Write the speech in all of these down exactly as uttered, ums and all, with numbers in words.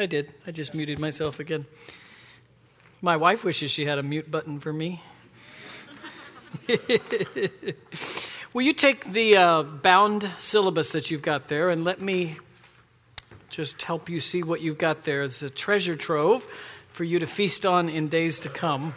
I did. I just muted myself again. My wife wishes she had a mute button for me. Will you take the uh, bound syllabus that you've got there and let me just help you see what you've got there. It's a treasure trove for you to feast on in days to come.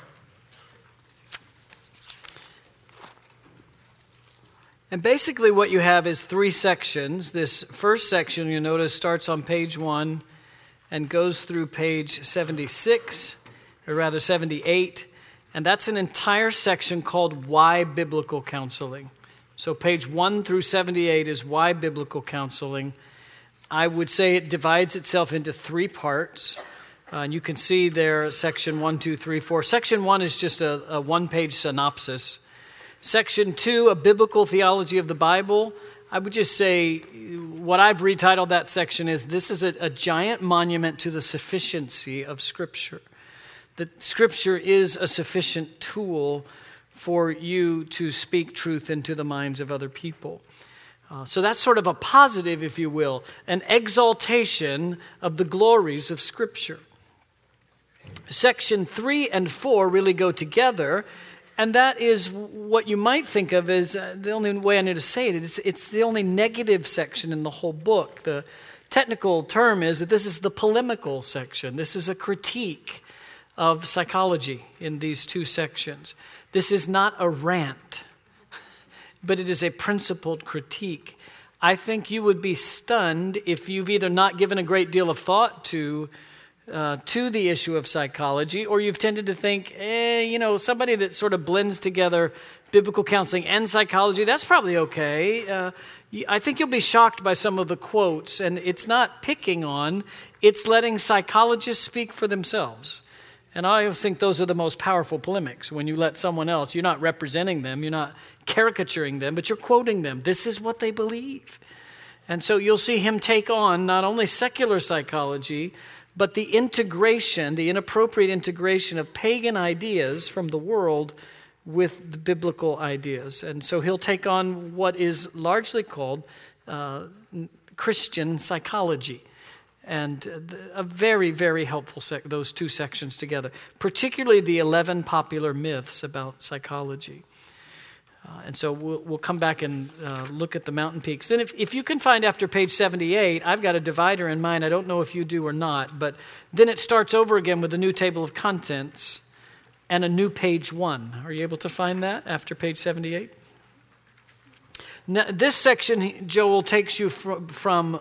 And basically what you have is three sections. This first section, you notice, starts on page one and goes through page seventy-six, or rather seventy-eight. And that's an entire section called Why Biblical Counseling. So page one through seventy-eight is Why Biblical Counseling. I would say it divides itself into three parts. Uh, and you can see there section one, two, three, four. Section one is just a, a one-page synopsis. Section two, a biblical theology of the Bible. I would just say what I've retitled that section is, this is a, a giant monument to the sufficiency of Scripture. That Scripture is a sufficient tool for you to speak truth into the minds of other people. Uh, so that's sort of a positive, if you will, an exaltation of the glories of Scripture. Section three and four really go together, and that is what you might think of as, uh, the only way I need to say it, it's, it's the only negative section in the whole book. The technical term is that this is the polemical section. This is a critique of psychology in these two sections. This is not a rant, but it is a principled critique. I think you would be stunned if you've either not given a great deal of thought to uh, to the issue of psychology, or you've tended to think, eh, you know, somebody that sort of blends together biblical counseling and psychology, that's probably okay. Uh, I think you'll be shocked by some of the quotes, and it's not picking on, it's letting psychologists speak for themselves. And I always think those are the most powerful polemics, when you let someone else, you're not representing them, you're not caricaturing them, but you're quoting them. This is what they believe. And so you'll see him take on not only secular psychology, but the integration, the inappropriate integration of pagan ideas from the world with the biblical ideas. And so he'll take on what is largely called uh, Christian psychology. And a very, very helpful, sec- those two sections together, particularly the eleven popular myths about psychology. Uh, and so we'll, we'll come back and uh, look at the mountain peaks. And if, if you can find after page seventy-eight, I've got a divider in mind. I don't know if you do or not, but then it starts over again with a new table of contents and a new page one. Are you able to find that after page seventy-eight? Now, this section, Joel, takes you from, from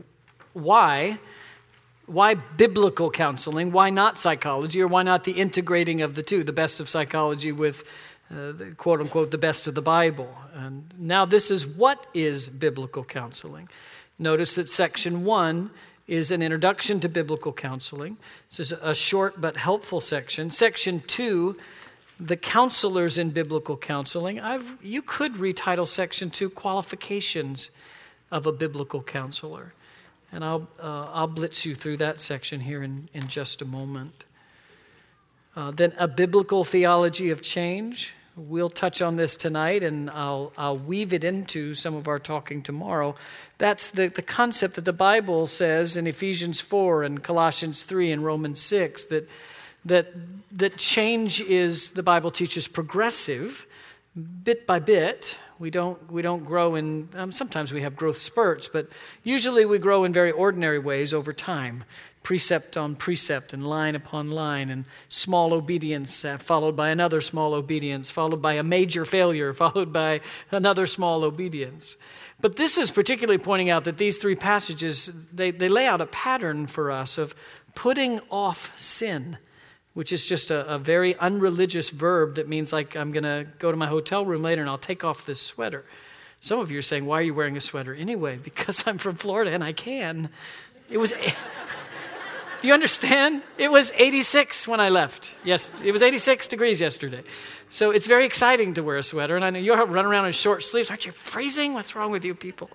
why, why biblical counseling, why not psychology, or why not the integrating of the two, the best of psychology with Uh, the, quote unquote, the best of the Bible. And now this is what is biblical counseling. Notice that section one is an introduction to biblical counseling. This is a short but helpful section. Section two, the counselors in biblical counseling. I've you could retitle section two, qualifications of a biblical counselor. And I'll uh, I'll blitz you through that section here in, in just a moment. Uh, then a biblical theology of change. We'll touch on this tonight, and I'll I'll weave it into some of our talking tomorrow. That's the, the concept that the Bible says in Ephesians four and Colossians three and Romans six, that that that change is, the Bible teaches, progressive, bit by bit. We don't we don't grow in, um, sometimes we have growth spurts, but usually we grow in very ordinary ways over time. Precept on precept and line upon line, and small obedience uh, followed by another small obedience, followed by a major failure, followed by another small obedience. But this is particularly pointing out that these three passages, they, they lay out a pattern for us of putting off sin, which is just a, a very unreligious verb that means, like, I'm going to go to my hotel room later and I'll take off this sweater. Some of you are saying, why are you wearing a sweater anyway? Because I'm from Florida and I can. It was... Do you understand? It was eighty-six when I left. Yes, it was eighty-six degrees yesterday. So it's very exciting to wear a sweater. And I know you run around in short sleeves. Aren't you freezing? What's wrong with you people?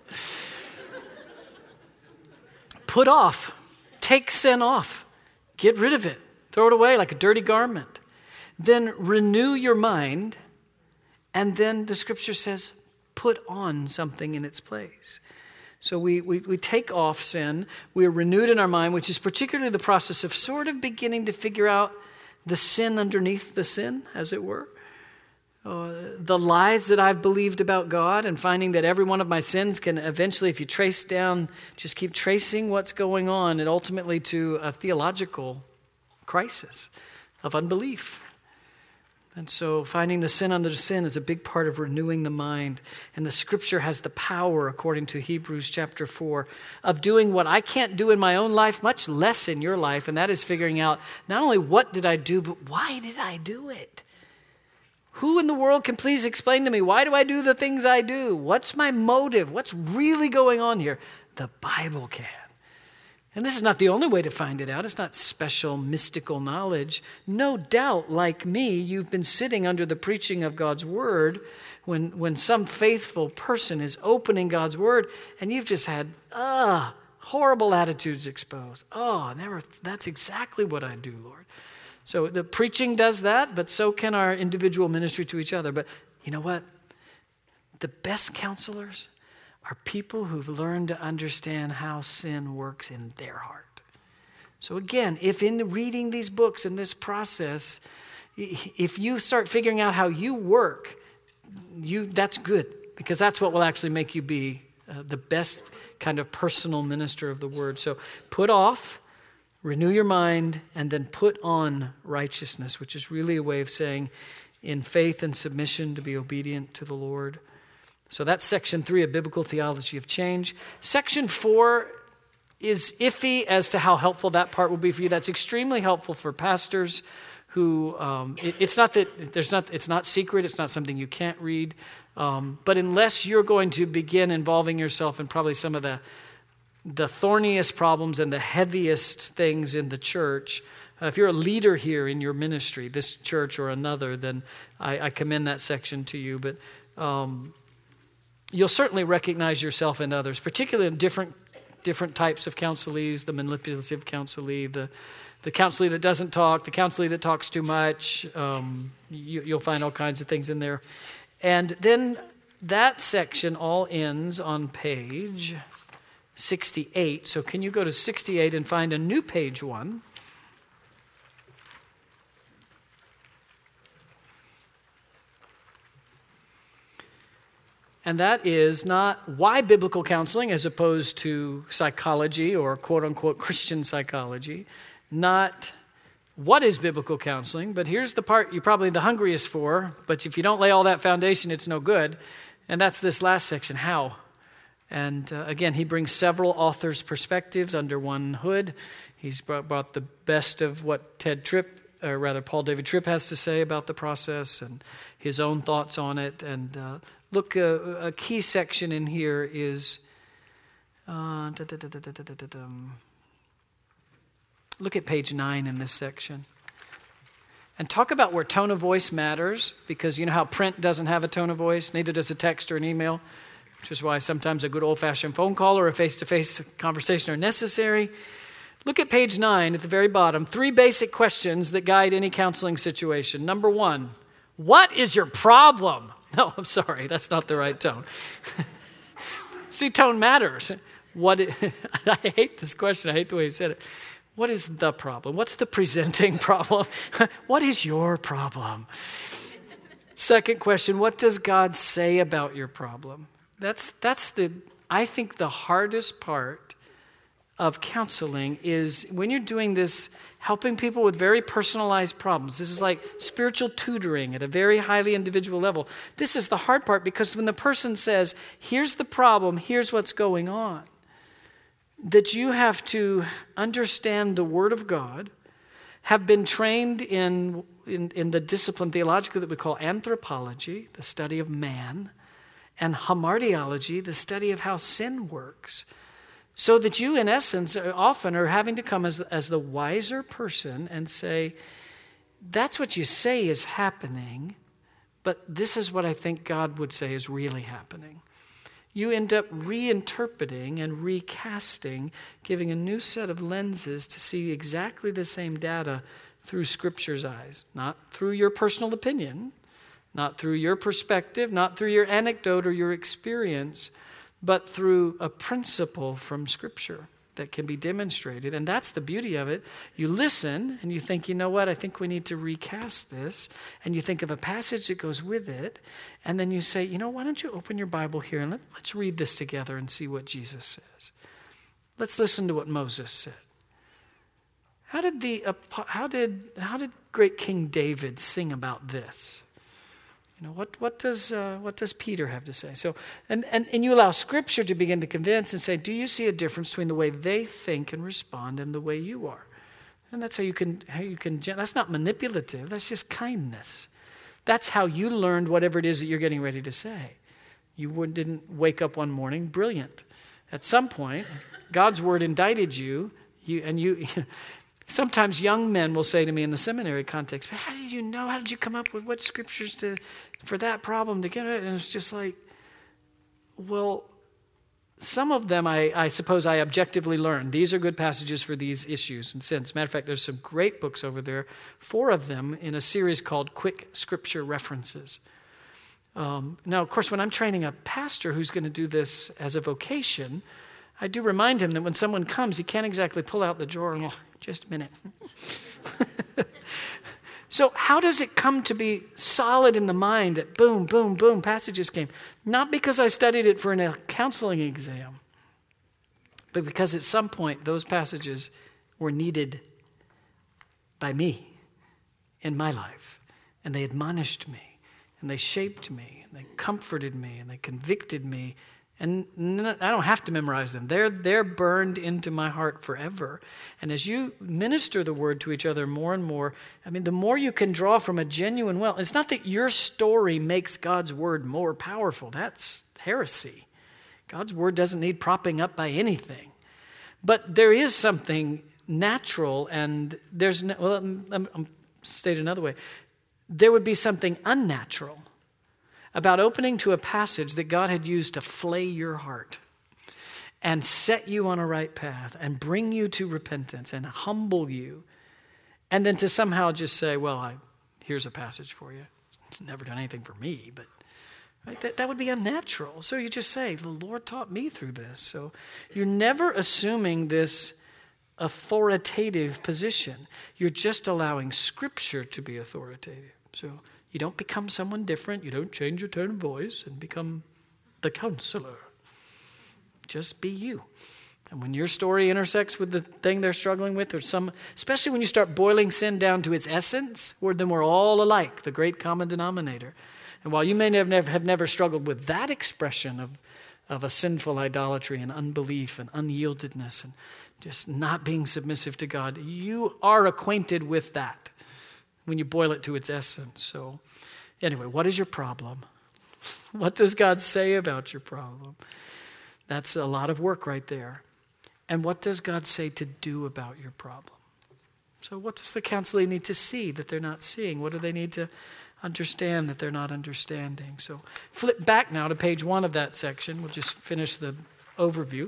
Put off. Take sin off. Get rid of it. Throw it away like a dirty garment. Then renew your mind. And then the scripture says, put on something in its place. So we, we, we take off sin, we are renewed in our mind, which is particularly the process of sort of beginning to figure out the sin underneath the sin, as it were. Uh, the lies that I've believed about God, and finding that every one of my sins can eventually, if you trace down, just keep tracing what's going on, and ultimately to a theological crisis of unbelief. And so finding the sin under the sin is a big part of renewing the mind. And the scripture has the power, according to Hebrews chapter four, of doing what I can't do in my own life, much less in your life. And that is figuring out not only what did I do, but why did I do it? Who in the world can please explain to me, why do I do the things I do? What's my motive? What's really going on here? The Bible can. And this is not the only way to find it out. It's not special mystical knowledge. No doubt, like me, you've been sitting under the preaching of God's word when, when some faithful person is opening God's word and you've just had, ah, horrible attitudes exposed. Oh, never, that's exactly what I do, Lord. So the preaching does that, but so can our individual ministry to each other. But you know what? The best counselors are people who've learned to understand how sin works in their heart. So again, if in reading these books and this process, if you start figuring out how you work, you that's good, because that's what will actually make you be uh, the best kind of personal minister of the word. So put off, renew your mind, and then put on righteousness, which is really a way of saying in faith and submission to be obedient to the Lord. So that's section three of Biblical Theology of Change. Section four is iffy as to how helpful that part will be for you. That's extremely helpful for pastors who, um, it, it's not that there's not, it's not secret. It's not something you can't read. Um, but unless you're going to begin involving yourself in probably some of the, the thorniest problems and the heaviest things in the church, uh, if you're a leader here in your ministry, this church or another, then I, I commend that section to you. But, um, you'll certainly recognize yourself in others, particularly in different different types of counselees, the manipulative counselee, the, the counselee that doesn't talk, the counselee that talks too much. Um, you, you'll find all kinds of things in there. And then that section all ends on page sixty-eight. So can you go to sixty-eight and find a new page one? And that is not why biblical counseling as opposed to psychology or quote-unquote Christian psychology, not what is biblical counseling, but here's the part you're probably the hungriest for, but if you don't lay all that foundation, it's no good, and that's this last section, how. And uh, again, he brings several authors' perspectives under one hood. He's brought, brought the best of what Ted Tripp, or rather Paul David Tripp has to say about the process and his own thoughts on it, and uh, Look, uh, a key section in here is, uh, da, da, da, da, da, da, da, da. Look at page nine in this section. And talk about where tone of voice matters, because you know how print doesn't have a tone of voice, neither does a text or an email, which is why sometimes a good old-fashioned phone call or a face-to-face conversation are necessary. Look at page nine at the very bottom. Three basic questions that guide any counseling situation. Number one, what is your problem? No, I'm sorry, that's not the right tone. See, tone matters. What? It, I hate this question. I hate the way you said it. What is the problem? What's the presenting problem? What is your problem? Second question, what does God say about your problem? That's that's the I think the hardest part of counseling is when you're doing this, helping people with very personalized problems. This is like spiritual tutoring at a very highly individual level. This is the hard part, because when the person says, here's the problem, here's what's going on, that you have to understand the Word of God, have been trained in, in, in the discipline theologically that we call anthropology, the study of man, and hamartiology, the study of how sin works. So that you, in essence, often are having to come as, as the wiser person and say, that's what you say is happening, but this is what I think God would say is really happening. You end up reinterpreting and recasting, giving a new set of lenses to see exactly the same data through Scripture's eyes, not through your personal opinion, not through your perspective, not through your anecdote or your experience, but through a principle from Scripture that can be demonstrated. And that's the beauty of it. You listen and you think, you know what, I think we need to recast this. And you think of a passage that goes with it. And then you say, you know, why don't you open your Bible here and let, let's read this together and see what Jesus says. Let's listen to what Moses said. How did the how did how did great King David sing about this? You know, what what does uh, what does Peter have to say? So and, and and you allow Scripture to begin to convince and say, do you see a difference between the way they think and respond and the way you are? And that's how you can how you can. That's not manipulative. That's just kindness. That's how you learned whatever it is that you're getting ready to say. You didn't wake up one morning brilliant. At some point, God's word indicted you. You and you. Sometimes young men will say to me in the seminary context, how did you know? How did you come up with what scriptures to for that problem to get it? And it's just like, well, some of them I, I suppose I objectively learned. These are good passages for these issues and sins. Matter of fact, there's some great books over there, four of them in a series called Quick Scripture References. Um, now, of course, when I'm training a pastor who's going to do this as a vocation, I do remind him that when someone comes, he can't exactly pull out the drawer and go, just a minute. So how does it come to be solid in the mind that boom, boom, boom, passages came? Not because I studied it for a counseling exam, but because at some point those passages were needed by me in my life. And they admonished me, and they shaped me, and they comforted me, and they convicted me. And I don't have to memorize them. They're, they're burned into my heart forever. And as you minister the word to each other more and more, I mean, the more you can draw from a genuine well. It's not that your story makes God's word more powerful. That's heresy. God's word doesn't need propping up by anything. But there is something natural, and there's no, well, I'm, I'm state another way. There would be something unnatural about opening to a passage that God had used to flay your heart and set you on a right path and bring you to repentance and humble you, and then to somehow just say, well, I, here's a passage for you. It's never done anything for me, but right, that, that would be unnatural. So you just say, the Lord taught me through this. So you're never assuming this authoritative position. You're just allowing Scripture to be authoritative. So you don't become someone different. You don't change your tone of voice and become the counselor. Just be you. And when your story intersects with the thing they're struggling with, or some, especially when you start boiling sin down to its essence, where then we're all alike, the great common denominator. And while you may have never, have never struggled with that expression of, of a sinful idolatry and unbelief and unyieldedness and just not being submissive to God, you are acquainted with that when you boil it to its essence. So anyway, what is your problem? What does God say about your problem? That's a lot of work right there. And what does God say to do about your problem? So what does the counselor need to see that they're not seeing? What do they need to understand that they're not understanding? So flip back now to page one of that section. We'll just finish the overview.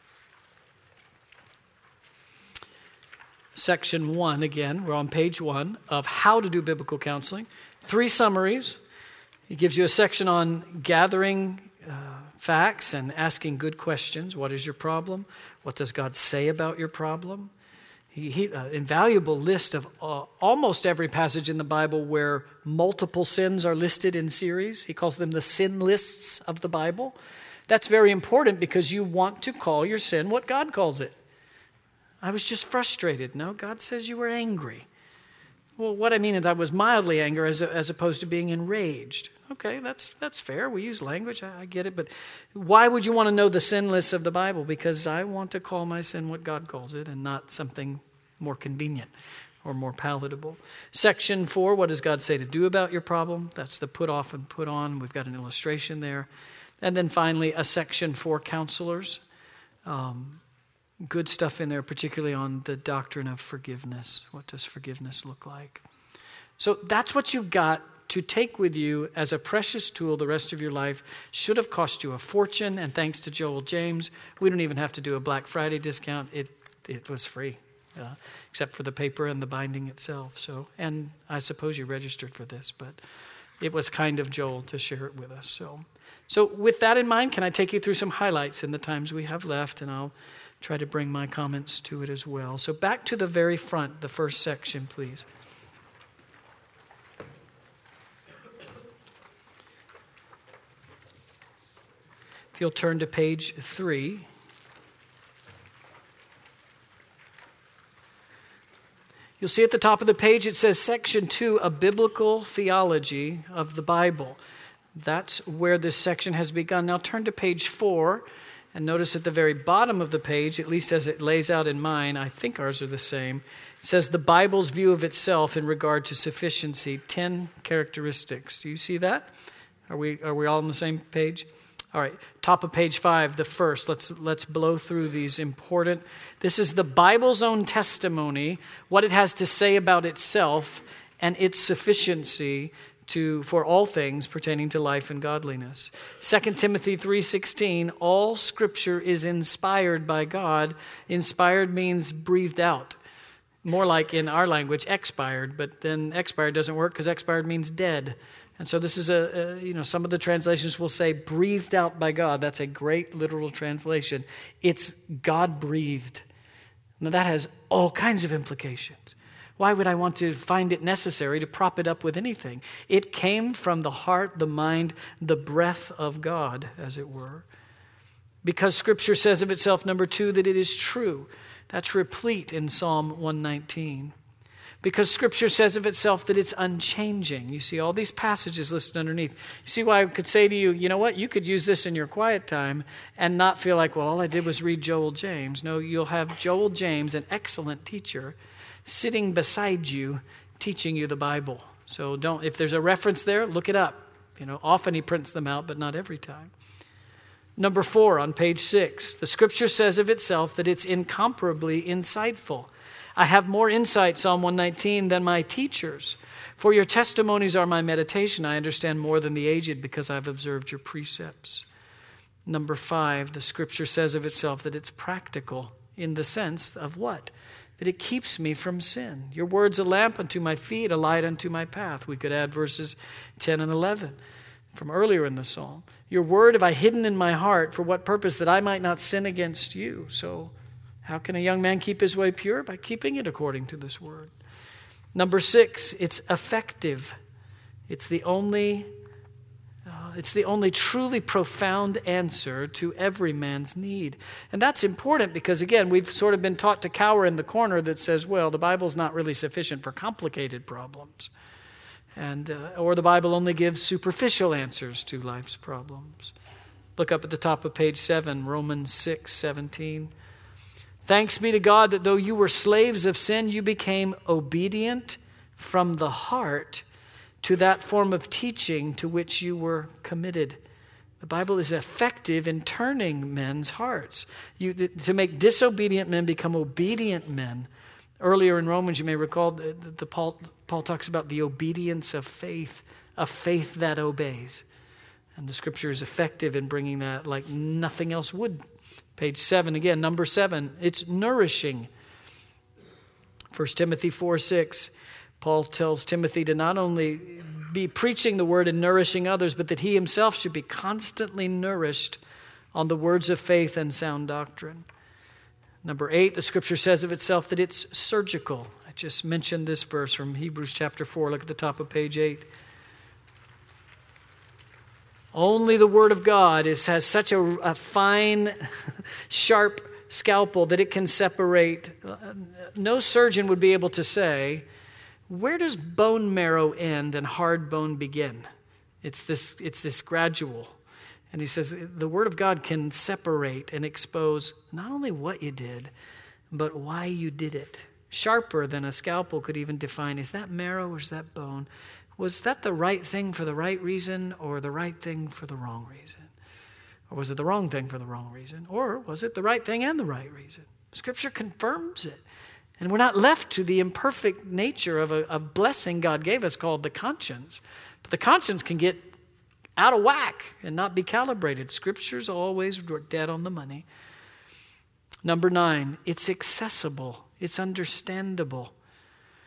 Section one, again, we're on page one of how to do biblical counseling. Three summaries. He gives you a section on gathering uh, facts and asking good questions. What is your problem? What does God say about your problem? He, he uh, invaluable list of uh, almost every passage in the Bible where multiple sins are listed in series. He calls them the sin lists of the Bible. That's very important because you want to call your sin what God calls it. I was just frustrated. No, God says you were angry. Well, what I mean is I was mildly angry as, as opposed to being enraged. Okay, that's that's fair. We use language. I, I get it. But why would you want to know the sin lists of the Bible? Because I want to call my sin what God calls it and not something more convenient or more palatable. Section four, what does God say to do about your problem? That's the put off and put on. We've got an illustration there. And then finally, a section for counselors. Um, Good stuff in there, particularly on the doctrine of forgiveness. What does forgiveness look like? So that's what you've got to take with you as a precious tool the rest of your life. Should have cost you a fortune, and thanks to Joel James, we don't even have to do a Black Friday discount. It it was free, uh, except for the paper and the binding itself. So, and I suppose you registered for this, but it was kind of Joel to share it with us. So, so with that in mind, can I take you through some highlights in the times we have left, and I'll try to bring my comments to it as well. So back to the very front, the first section, please. If you'll turn to page three. You'll see at the top of the page it says section two, a biblical theology of the Bible. That's where this section has begun. Now turn to page four and notice at the very bottom of the page, at least as it lays out in mine, I think ours are the same. It says the Bible's view of itself in regard to sufficiency, ten characteristics. Do you see that? Are we are we all on the same page? All right, top of page five, the first. Let's let's blow through these important. This is the Bible's own testimony, what it has to say about itself and its sufficiency to for all things pertaining to life and godliness. Second Timothy three sixteen, all Scripture is inspired by God. Inspired means breathed out. More like in our language, expired, but then expired doesn't work because expired means dead. And so this is a, a, you know, some of the translations will say breathed out by God. That's a great literal translation. It's God-breathed. Now that has all kinds of implications. Why would I want to find it necessary to prop it up with anything? It came from the heart, the mind, the breath of God, as it were. Because Scripture says of itself, number two, that it is true. That's replete in Psalm one nineteen. Because Scripture says of itself that it's unchanging. You see all these passages listed underneath. You see why I could say to you, you know what, you could use this in your quiet time and not feel like, well, all I did was read Joel James. No, you'll have Joel James, an excellent teacher, sitting beside you, teaching you the Bible. So don't, if there's a reference there, look it up. You know, often he prints them out, but not every time. Number four on page six, the Scripture says of itself that it's incomparably insightful. I have more insight, Psalm one nineteen, than my teachers. For your testimonies are my meditation. I understand more than the aged because I've observed your precepts. Number five, the Scripture says of itself that it's practical in the sense of what? That it keeps me from sin. Your word's a lamp unto my feet, a light unto my path. We could add verses ten and eleven from earlier in the psalm. Your word have I hidden in my heart. For what purpose? That I might not sin against you. So how can a young man keep his way pure? By keeping it according to this word. Number six, it's effective. It's the only, uh, it's the only truly profound answer to every man's need. And that's important because, again, we've sort of been taught to cower in the corner that says, well, the Bible's not really sufficient for complicated problems. And uh, or the Bible only gives superficial answers to life's problems. Look up at the top of page seven, Romans six seventeen. Thanks be to God that though you were slaves of sin, you became obedient from the heart to that form of teaching to which you were committed. The Bible is effective in turning men's hearts. You, to make disobedient men become obedient men. Earlier in Romans, you may recall that the Paul, Paul talks about the obedience of faith, a faith that obeys. And the Scripture is effective in bringing that like nothing else would. Page seven again, number seven, it's nourishing. First Timothy four six, Paul tells Timothy to not only be preaching the word and nourishing others, but that he himself should be constantly nourished on the words of faith and sound doctrine. Number eight, the Scripture says of itself that it's surgical. I just mentioned this verse from Hebrews chapter four. Look at the top of page eight. Only the Word of God is, has such a, a fine, sharp scalpel that it can separate. No surgeon would be able to say, where does bone marrow end and hard bone begin? It's this, it's this gradual. And he says the Word of God can separate and expose not only what you did, but why you did it. Sharper than a scalpel could even define, is that marrow or is that bone? Was that the right thing for the right reason or the right thing for the wrong reason? Or was it the wrong thing for the wrong reason? Or was it the right thing and the right reason? Scripture confirms it. And we're not left to the imperfect nature of a, a blessing God gave us called the conscience. But the conscience can get out of whack and not be calibrated. Scripture's always dead on the money. Number nine, it's accessible. It's understandable.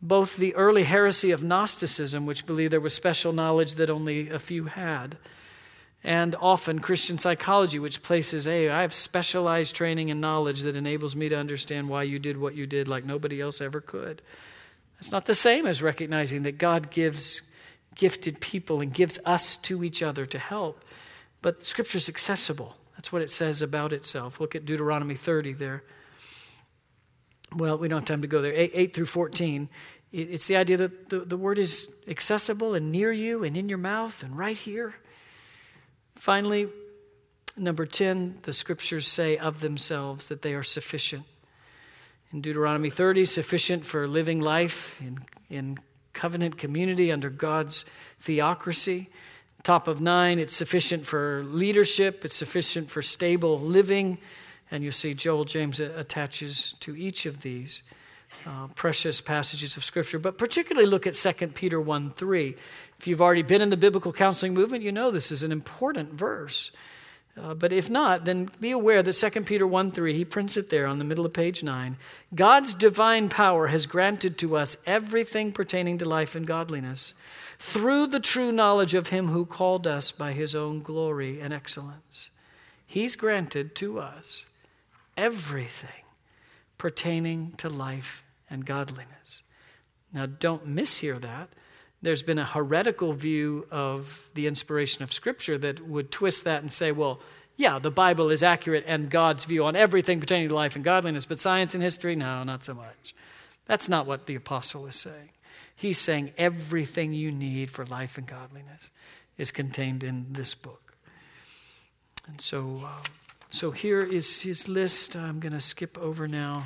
both the early heresy of Gnosticism, which believed there was special knowledge that only a few had, and often Christian psychology, which places, hey, I have specialized training and knowledge that enables me to understand why you did what you did like nobody else ever could. It's not the same as recognizing that God gives gifted people and gives us to each other to help. But Scripture is accessible. That's what it says about itself. Look at Deuteronomy thirty there. Well, we don't have time to go there. eight, eight through fourteen. It's the idea that the, the word is accessible and near you and in your mouth and right here. Finally, number ten, the Scriptures say of themselves that they are sufficient. In Deuteronomy thirty, sufficient for living life in, in covenant community under God's theocracy. Top of nine, it's sufficient for leadership. It's sufficient for stable living. And you see Joel James attaches to each of these uh, precious passages of Scripture. But particularly look at Second Peter one three. If you've already been in the biblical counseling movement, you know this is an important verse. Uh, but if not, then be aware that Second Peter one three, he prints it there on the middle of page nine. God's divine power has granted to us everything pertaining to life and godliness through the true knowledge of him who called us by his own glory and excellence. He's granted to us everything pertaining to life and godliness. Now, don't mishear that. There's been a heretical view of the inspiration of Scripture that would twist that and say, well, yeah, the Bible is accurate and God's view on everything pertaining to life and godliness, but science and history, no, not so much. That's not what the apostle is saying. He's saying everything you need for life and godliness is contained in this book. And so, uh, so here is his list. I'm going to skip over now.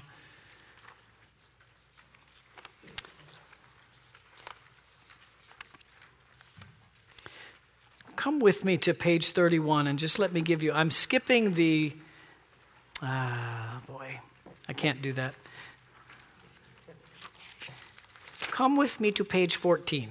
Come with me to page thirty-one and just let me give you, I'm skipping the, ah, boy, I can't do that. Come with me to page fourteen.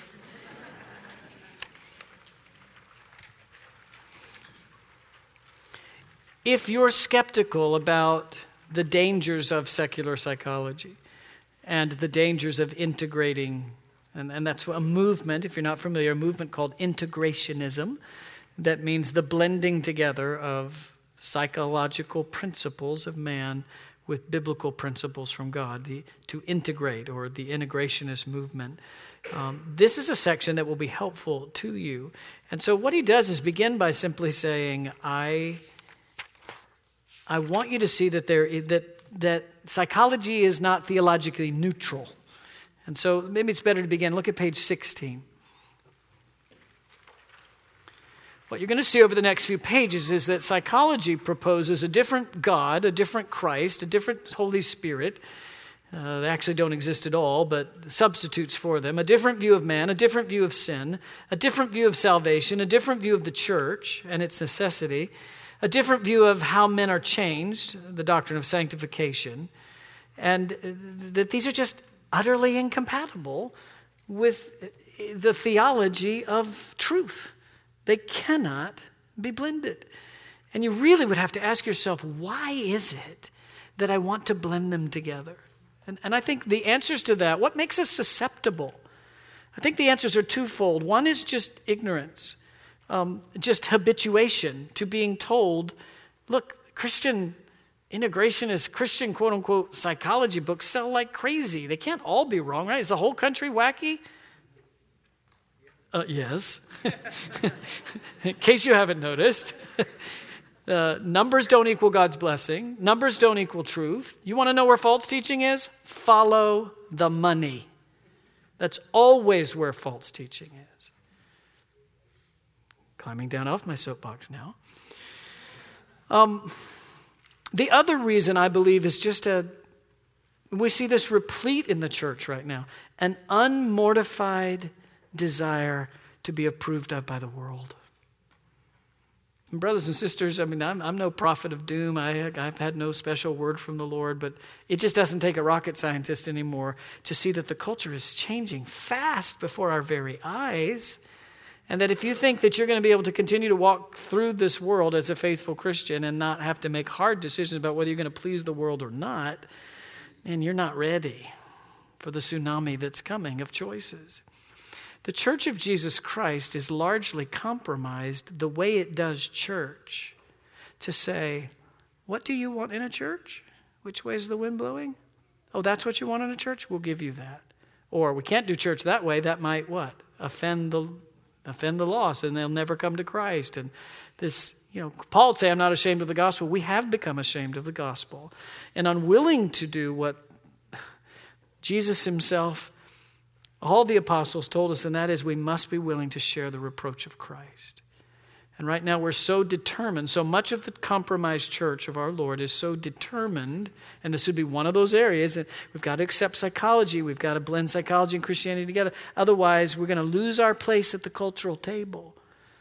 If you're skeptical about the dangers of secular psychology and the dangers of integrating, and, and that's a movement, if you're not familiar, a movement called integrationism, that means the blending together of psychological principles of man with biblical principles from God, the, to integrate, or the integrationist movement. Um, this is a section that will be helpful to you. And so what he does is begin by simply saying, I, I want you to see that there that that psychology is not theologically neutral. And so maybe it's better to begin. Look at page sixteen. What you're going to see over the next few pages is that psychology proposes a different God, a different Christ, a different Holy Spirit. Uh, they actually don't exist at all, but substitutes for them. A different view of man, a different view of sin, a different view of salvation, a different view of the church and its necessity, a different view of how men are changed, the doctrine of sanctification, and that these are just utterly incompatible with the theology of truth. They cannot be blended. And you really would have to ask yourself, why is it that I want to blend them together? And, and I think the answers to that, what makes us susceptible? I think the answers are twofold. One is just ignorance, um, just habituation to being told, look, Christian integrationist, Christian quote-unquote psychology books sell like crazy. They can't all be wrong, right? Is the whole country wacky? Uh, yes. In case you haven't noticed, uh, numbers don't equal God's blessing. Numbers don't equal truth. You want to know where false teaching is? Follow the money. That's always where false teaching is. Climbing down off my soapbox now. Um, the other reason I believe is just a, we see this replete in the church right now, an unmortified desire to be approved of by the world. And brothers and sisters, I mean, I'm, I'm no prophet of doom. I, I've had no special word from the Lord, but it just doesn't take a rocket scientist anymore to see that the culture is changing fast before our very eyes. And that if you think that you're going to be able to continue to walk through this world as a faithful Christian and not have to make hard decisions about whether you're going to please the world or not, man, you're not ready. for the tsunami that's coming of choices. The Church of Jesus Christ is largely compromised the way it does church to say, what do you want in a church? Which way is the wind blowing? Oh, that's what you want in a church? We'll give you that. Or we can't do church that way. That might what? Offend the offend the lost, and they'll never come to Christ. And this, you know, Paul would say, I'm not ashamed of the gospel. We have become ashamed of the gospel and unwilling to do what Jesus himself, all the apostles told us, and that is we must be willing to share the reproach of Christ. And right now we're so determined, so much of the compromised church of our Lord is so determined, and this would be one of those areas, that we've got to accept psychology, we've got to blend psychology and Christianity together, otherwise we're going to lose our place at the cultural table.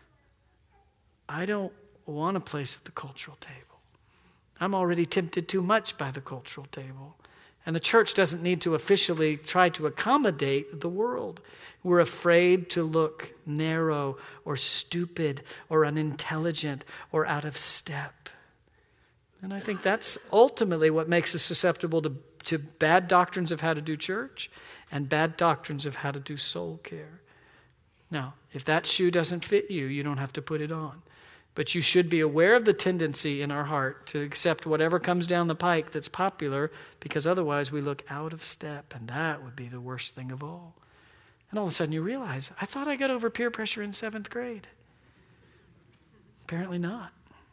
I don't want a place at the cultural table. I'm already tempted too much by the cultural table. And the church doesn't need to officially try to accommodate the world. We're afraid to look narrow or stupid or unintelligent or out of step. And I think that's ultimately what makes us susceptible to, to bad doctrines of how to do church and bad doctrines of how to do soul care. Now, if that shoe doesn't fit you, you don't have to put it on. But you should be aware of the tendency in our heart to accept whatever comes down the pike that's popular, because otherwise we look out of step, and that would be the worst thing of all. And all of a sudden you realize, I thought I got over peer pressure in seventh grade. Apparently not.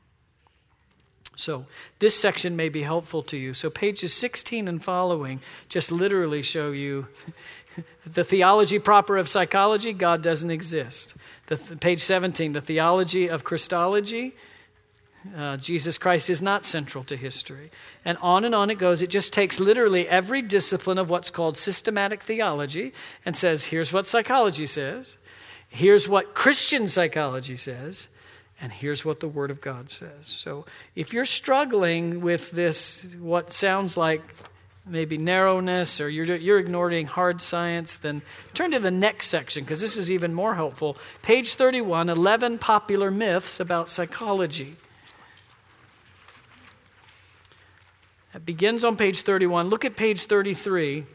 So this section may be helpful to you. So pages sixteen and following just literally show you the theology proper of psychology. God doesn't exist. The th- page seventeen, the theology of Christology. Uh, Jesus Christ is not central to history. And on and on it goes. It just takes literally every discipline of what's called systematic theology and says, here's what psychology says, here's what Christian psychology says, and here's what the Word of God says. So if you're struggling with this, what sounds like maybe narrowness, or you're, you're ignoring hard science, then turn to the next section, because this is even more helpful. Page thirty-one, eleven popular myths about psychology. It begins on page thirty-one. Look at page thirty-three.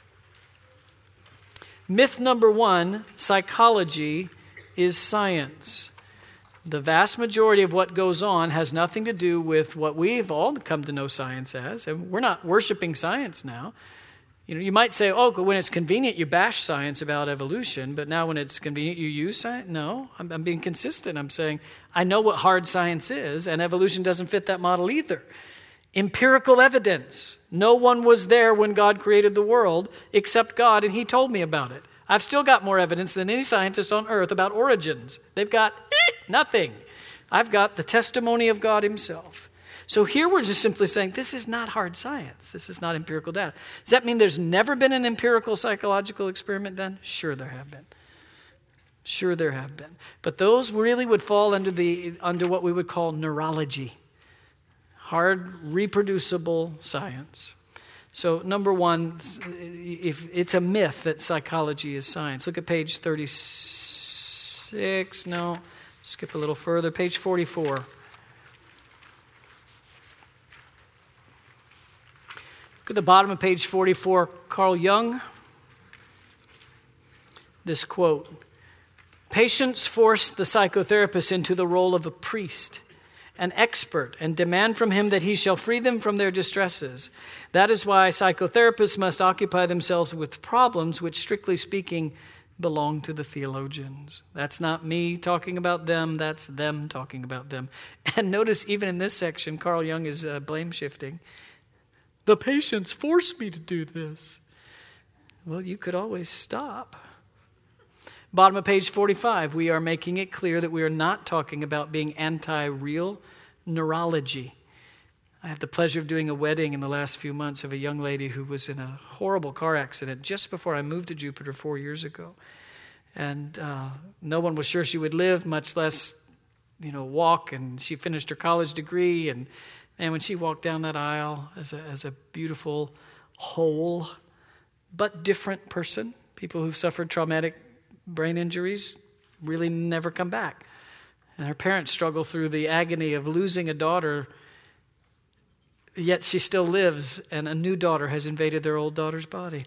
Myth number one, psychology is science. The vast majority of what goes on has nothing to do with what we've all come to know science as. And we're not worshiping science now. You know, you might say, oh, when it's convenient, you bash science about evolution, but now when it's convenient, you use science? No, I'm, I'm being consistent. I'm saying, I know what hard science is, and evolution doesn't fit that model either. Empirical evidence. No one was there when God created the world except God, and he told me about it. I've still got more evidence than any scientist on earth about origins. They've got eh, nothing. I've got the testimony of God himself. So here we're just simply saying this is not hard science. This is not empirical data. Does that mean there's never been an empirical psychological experiment done? Sure there have been. Sure there have been. But those really would fall under the under what we would call neurology. Hard, reproducible science. So number one, if it's a myth that psychology is science. Look at page thirty-six. No, skip a little further. Page forty-four. Look at the bottom of page forty-four. Carl Jung. This quote. Patients force the psychotherapist into the role of a priest, an expert, and demand from him that he shall free them from their distresses. That is why psychotherapists must occupy themselves with problems which, strictly speaking, belong to the theologians. That's not me talking about them, that's them talking about them. And notice even in this section, Carl Jung is uh, blame-shifting. The patients force me to do this. Well, you could always stop. Bottom of page forty-five, we are making it clear that we are not talking about being anti-real neurology. I had the pleasure of doing a wedding in the last few months of a young lady who was in a horrible car accident just before I moved to Jupiter four years ago. And uh, no one was sure she would live, much less, you know, walk. And she finished her college degree. And, and when she walked down that aisle as a, as a beautiful, whole, but different person, people who've suffered traumatic brain injuries really never come back. And her parents struggle through the agony of losing a daughter, yet she still lives, and a new daughter has invaded their old daughter's body.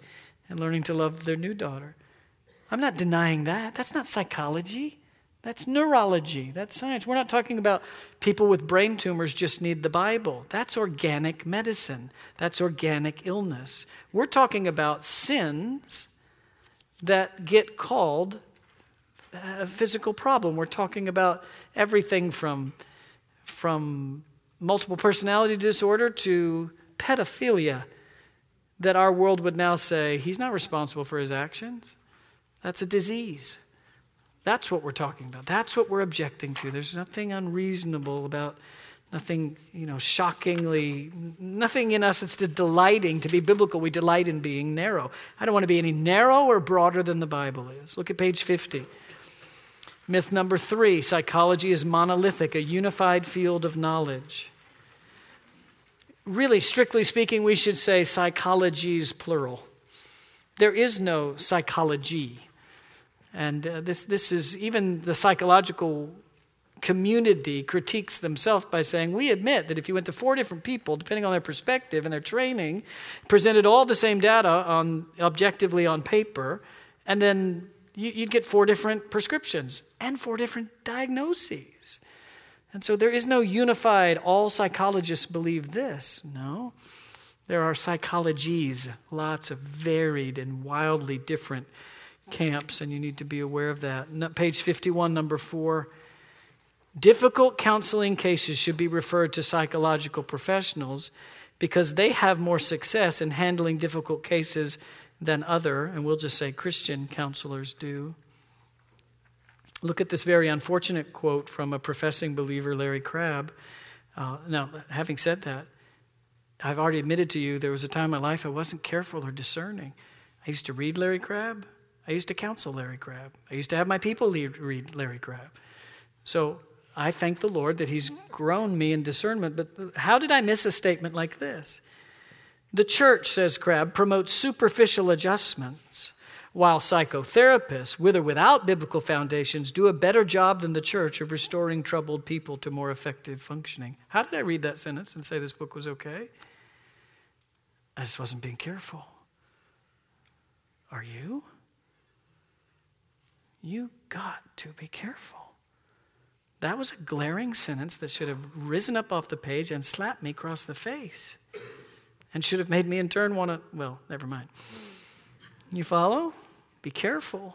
and learning to love their new daughter. I'm not denying that. That's not psychology. That's neurology. That's science. We're not talking about people with brain tumors just need the Bible. That's organic medicine. That's organic illness. We're talking about sins that get called a physical problem. We're talking about everything from, from multiple personality disorder to pedophilia that our world would now say he's not responsible for his actions. That's a disease. That's what we're talking about. That's what we're objecting to. There's nothing unreasonable about, nothing, you know, shockingly, nothing in us that's delighting to be biblical. We delight in being narrow. I don't want to be any narrow or broader than the Bible is. Look at page fifty. Myth number three, psychology is monolithic, a unified field of knowledge. Really, strictly speaking, we should say psychologies plural. There is no psychology. And uh, this, this is, even the psychological community critiques themselves by saying, we admit that if you went to four different people, depending on their perspective and their training, presented all the same data on objectively on paper, and then you, you'd get four different prescriptions and four different diagnoses. And so there is no unified, all psychologists believe this. No. There are psychologies, lots of varied and wildly different camps, and you need to be aware of that. Page fifty-one, number four. Difficult counseling cases should be referred to psychological professionals because they have more success in handling difficult cases than other, and we'll just say Christian counselors do. Look at this very unfortunate quote from a professing believer, Larry Crabb. Uh, now, having said that, I've already admitted to you there was a time in my life I wasn't careful or discerning. I used to read Larry Crabb. I used to counsel Larry Crabb. I used to have my people read Larry Crabb. So I thank the Lord that he's grown me in discernment. But how did I miss a statement like this? The church, says Crabb, promotes superficial adjustments, while psychotherapists, with or without biblical foundations, do a better job than the church of restoring troubled people to more effective functioning. How did I read that sentence and say this book was okay? I just wasn't being careful. Are you? You got to be careful. That was a glaring sentence that should have risen up off the page and slapped me across the face and should have made me in turn want to, well, never mind. You follow? Be careful.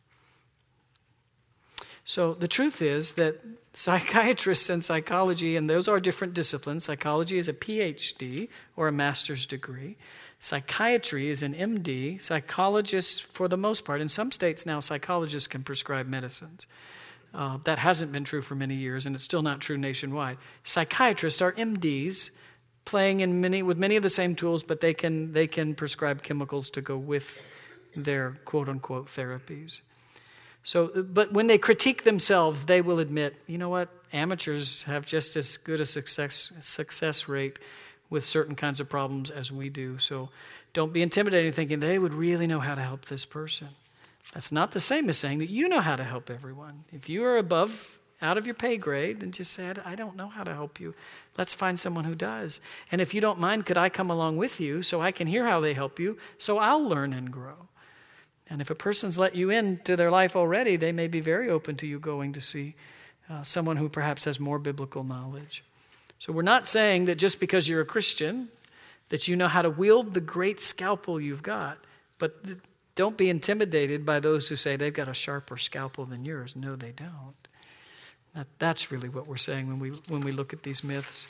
So the truth is that psychiatrists and psychology, and those are different disciplines. Psychology is a P H D or a master's degree. Psychiatry is an M D. Psychologists, for the most part, in some states now, psychologists can prescribe medicines. Uh, that hasn't been true for many years, and it's still not true nationwide. Psychiatrists are M Ds, playing in many with many of the same tools, but they can they can prescribe chemicals to go with their quote-unquote therapies. So, but when they critique themselves, they will admit, you know what, amateurs have just as good a success success rate with certain kinds of problems as we do. So don't be intimidated thinking they would really know how to help this person. That's not the same as saying that you know how to help everyone. If you are above, out of your pay grade, then just say, I don't know how to help you. Let's find someone who does. And if you don't mind, could I come along with you so I can hear how they help you, so I'll learn and grow. And if a person's let you into their life already, they may be very open to you going to see uh, someone who perhaps has more biblical knowledge. So we're not saying that just because you're a Christian, that you know how to wield the great scalpel you've got, but th- don't be intimidated by those who say they've got a sharper scalpel than yours. No, they don't. That, that's really what we're saying when we when we look at these myths.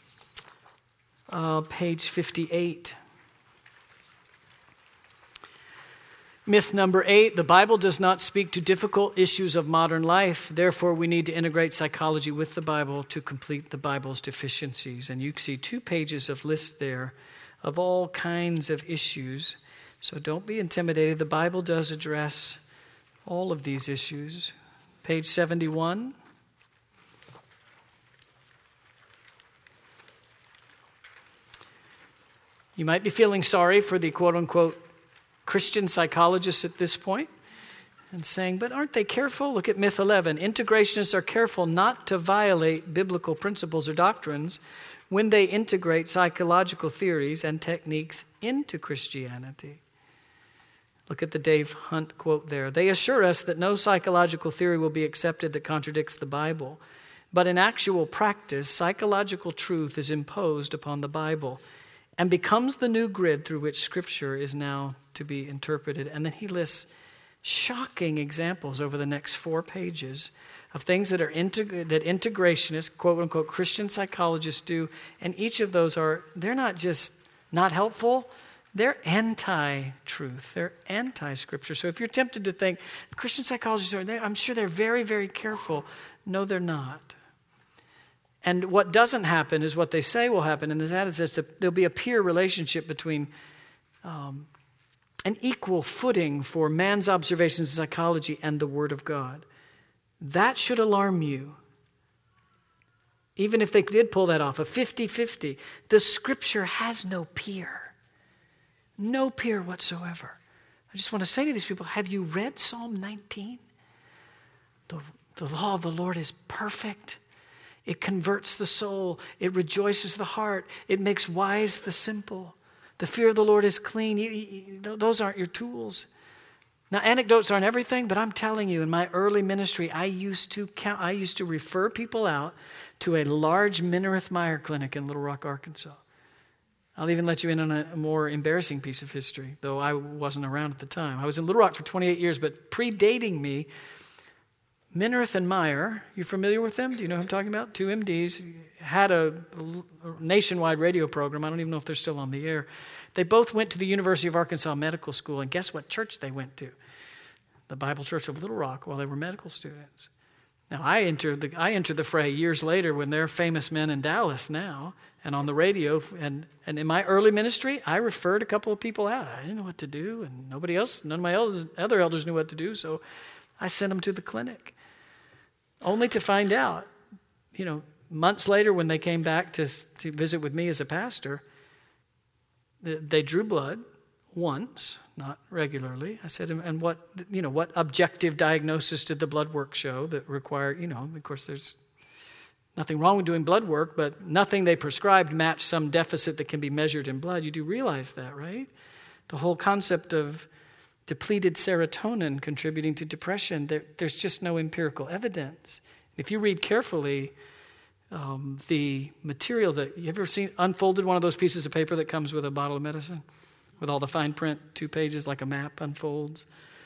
Uh, page fifty-eight. Myth number eight, the Bible does not speak to difficult issues of modern life. Therefore, we need to integrate psychology with the Bible to complete the Bible's deficiencies. And you can see two pages of lists there of all kinds of issues. So don't be intimidated. The Bible does address all of these issues. Page seventy-one. You might be feeling sorry for the quote-unquote Christian psychologists at this point and saying, but aren't they careful? Look at myth eleven. Integrationists are careful not to violate biblical principles or doctrines when they integrate psychological theories and techniques into Christianity. Look at the Dave Hunt quote there. They assure us that no psychological theory will be accepted that contradicts the Bible. But in actual practice, psychological truth is imposed upon the Bible and becomes the new grid through which Scripture is now to be interpreted. And then he lists shocking examples over the next four pages of things that are integ- that integrationists, quote unquote, Christian psychologists do. And each of those are, they're not just not helpful, they're anti-truth. They're anti-Scripture. So if you're tempted to think, Christian psychologists are, I'm sure they're very, very careful. No, they're not. And what doesn't happen is what they say will happen, and that is this, there'll be a peer relationship between um, an equal footing for man's observations of psychology and the Word of God. That should alarm you. Even if they did pull that off, a fifty-fifty, the Scripture has no peer. No peer whatsoever. I just want to say to these people, have you read Psalm nineteen? The, the law of the Lord is perfect. It converts the soul. It rejoices the heart. It makes wise the simple. The fear of the Lord is clean. You, you, those aren't your tools. Now, anecdotes aren't everything, but I'm telling you, in my early ministry, I used to count, I used to refer people out to a large Minirth Meyer clinic in Little Rock, Arkansas. I'll even let you in on a more embarrassing piece of history, though I wasn't around at the time. I was in Little Rock for twenty-eight years, but predating me, Minirth and Meyer, you familiar with them? Do you know who I'm talking about? Two M Ds, had a nationwide radio program. I don't even know if they're still on the air. They both went to the University of Arkansas Medical School, and guess what church they went to? The Bible Church of Little Rock while they were medical students. Now, I entered the, I entered the fray years later when they're famous men in Dallas now and on the radio. And, and in my early ministry, I referred a couple of people out. I didn't know what to do, and nobody else, none of my elders, other elders knew what to do, so I sent them to the clinic. Only to find out, you know, months later when they came back to, to visit with me as a pastor, they drew blood once, not regularly. I said, and what, you know, what objective diagnosis did the blood work show that required, you know, of course there's nothing wrong with doing blood work, but nothing they prescribed matched some deficit that can be measured in blood. You do realize that, right? The whole concept of depleted serotonin contributing to depression, there, there's just no empirical evidence. If you read carefully um, the material that, you ever seen unfolded one of those pieces of paper that comes with a bottle of medicine? With all the fine print, two pages like a map unfolds.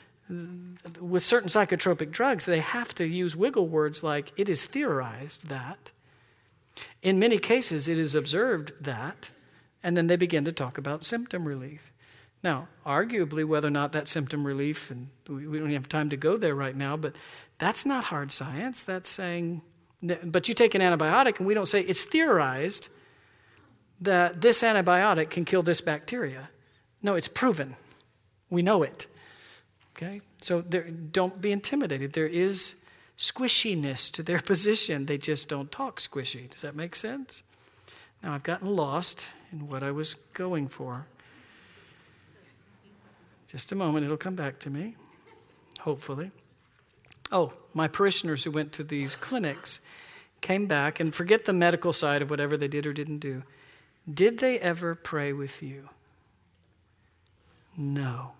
With certain psychotropic drugs, they have to use wiggle words like, it is theorized that. In many cases, it is observed that. And then they begin to talk about symptom relief. Now, arguably, whether or not that symptom relief, and we, we don't have time to go there right now, but that's not hard science. That's saying, but you take an antibiotic and we don't say it's theorized that this antibiotic can kill this bacteria. No, it's proven. We know it. Okay? So there, don't be intimidated. There is squishiness to their position. They just don't talk squishy. Does that make sense? Now, I've gotten lost in what I was going for. Just a moment, it'll come back to me, hopefully. Oh, my parishioners who went to these clinics came back, and forget the medical side of whatever they did or didn't do. Did they ever pray with you? No.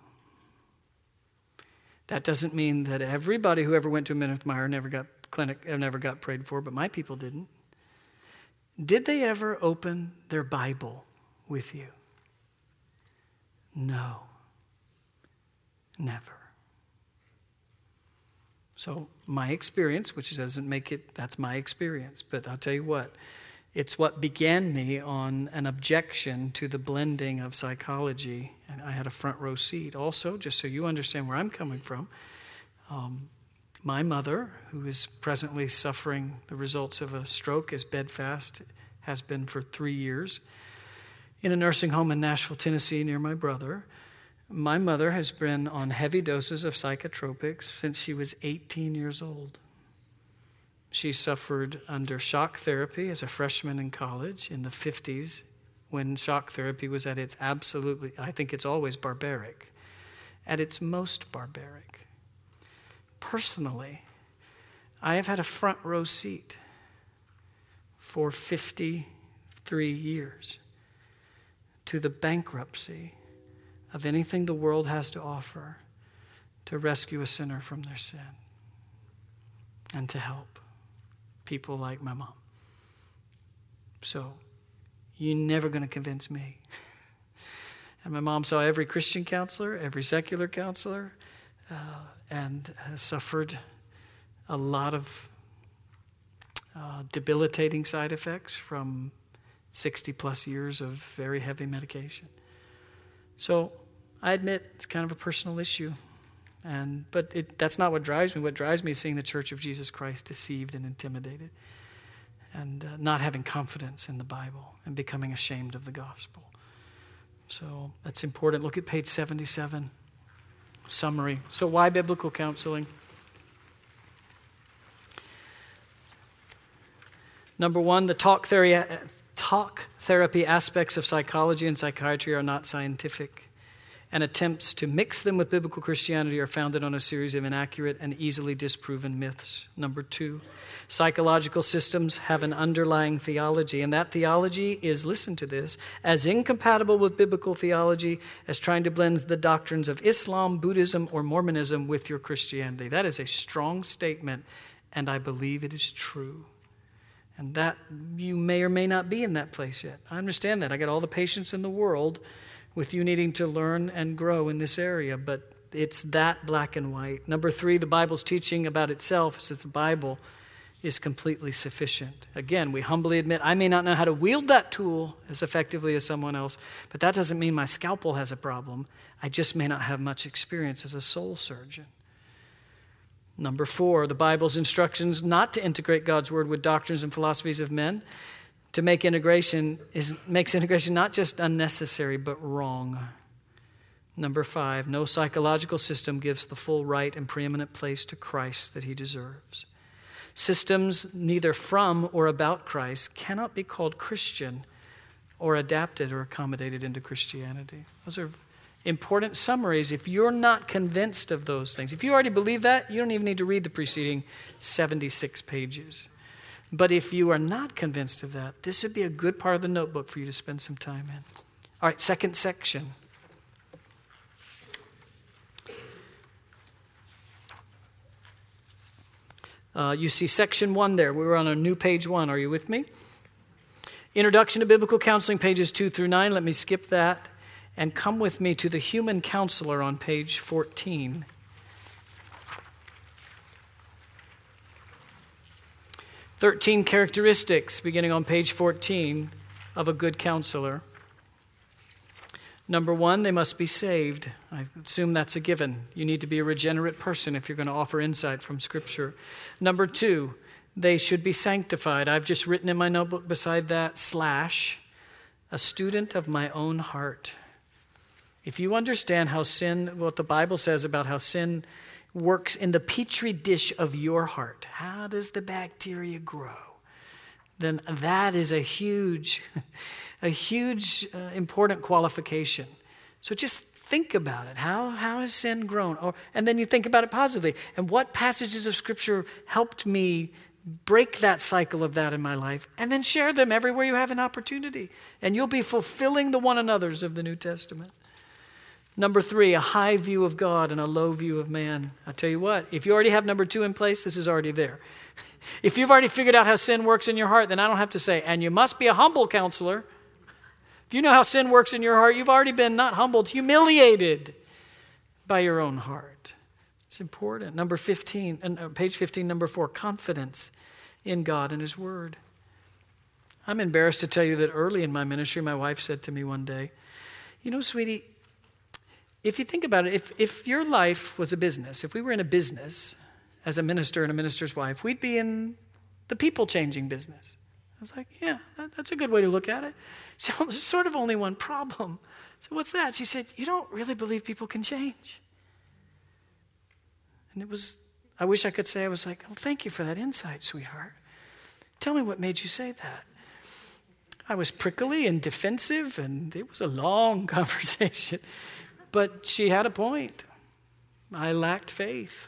That doesn't mean that everybody who ever went to a Minirth Meyer never got clinic, never got prayed for, but my people didn't. Did they ever open their Bible with you? No. Never. So my experience, which doesn't make it, that's my experience, but I'll tell you what, it's what began me on an objection to the blending of psychology, and I had a front row seat. Also, just so you understand where I'm coming from, um, my mother, who is presently suffering the results of a stroke, is bedfast, has been for three years, in a nursing home in Nashville, Tennessee, near my brother. My mother has been on heavy doses of psychotropics since she was eighteen years old. She suffered under shock therapy as a freshman in college in the fifties, when shock therapy was at its absolutely, I think it's always barbaric, at its most barbaric. Personally, I have had a front row seat for fifty-three years to the bankruptcy of anything the world has to offer to rescue a sinner from their sin and to help people like my mom. So you're never going to convince me. And my mom saw every Christian counselor, every secular counselor, uh, and has suffered a lot of uh, debilitating side effects from sixty plus years of very heavy medication. So I admit it's kind of a personal issue. And but it, that's not what drives me. What drives me is seeing the Church of Jesus Christ deceived and intimidated and uh, not having confidence in the Bible and becoming ashamed of the gospel. So that's important. Look at page seventy-seven, summary. So why biblical counseling? Number one, the talk theory, talk therapy aspects of psychology and psychiatry are not scientific, and attempts to mix them with biblical Christianity are founded on a series of inaccurate and easily disproven myths. Number two, psychological systems have an underlying theology, and that theology is, listen to this, as incompatible with biblical theology as trying to blend the doctrines of Islam, Buddhism, or Mormonism with your Christianity. That is a strong statement, and I believe it is true. And that you may or may not be in that place yet. I understand that. I got all the patience in the world with you needing to learn and grow in this area, but it's that black and white. Number three, the Bible's teaching about itself is that the Bible is completely sufficient. Again, we humbly admit I may not know how to wield that tool as effectively as someone else, but that doesn't mean my scalpel has a problem. I just may not have much experience as a soul surgeon. Number four, the Bible's instructions not to integrate God's word with doctrines and philosophies of men to make integration is makes integration not just unnecessary but wrong. Number five, no psychological system gives the full right and preeminent place to Christ that he deserves. Systems neither from or about Christ cannot be called Christian or adapted or accommodated into Christianity. Those are important summaries. If you're not convinced of those things, if you already believe that, you don't even need to read the preceding seventy-six pages. But if you are not convinced of that, this would be a good part of the notebook for you to spend some time in. All right, second section. Uh, you see section one there. We were on a new page one. Are you with me? Introduction to Biblical Counseling, pages two through nine. Let me skip that and come with me to the Human Counselor on page fourteen. thirteen characteristics, beginning on page fourteen, of a good counselor. Number one, they must be saved. I assume that's a given. You need to be a regenerate person if you're going to offer insight from Scripture. Number two, they should be sanctified. I've just written in my notebook beside that, slash, a student of my own heart. If you understand how sin, what the Bible says about how sin works in the petri dish of your heart, how does the bacteria grow? Then that is a huge, a huge uh, important qualification. So just think about it. How, how has sin grown? Or, and then you think about it positively. And what passages of Scripture helped me break that cycle of that in my life? And then share them everywhere you have an opportunity. And you'll be fulfilling the one another's of the New Testament. Number three, a high view of God and a low view of man. I tell you what, if you already have number two in place, this is already there. If you've already figured out how sin works in your heart, then I don't have to say, and you must be a humble counselor. If you know how sin works in your heart, you've already been not humbled, humiliated by your own heart. It's important. Number fifteen, uh, page fifteen, number four, confidence in God and His Word. I'm embarrassed to tell you that early in my ministry, my wife said to me one day, you know, sweetie, if you think about it, if, if your life was a business, if we were in a business as a minister and a minister's wife, we'd be in the people-changing business. I was like, yeah, that, that's a good way to look at it. So there's sort of only one problem. So what's that? She said, you don't really believe people can change. And it was, I wish I could say, I was like, oh, thank you for that insight, sweetheart. Tell me what made you say that. I was prickly and defensive, and it was a long conversation. But she had a point. I lacked faith.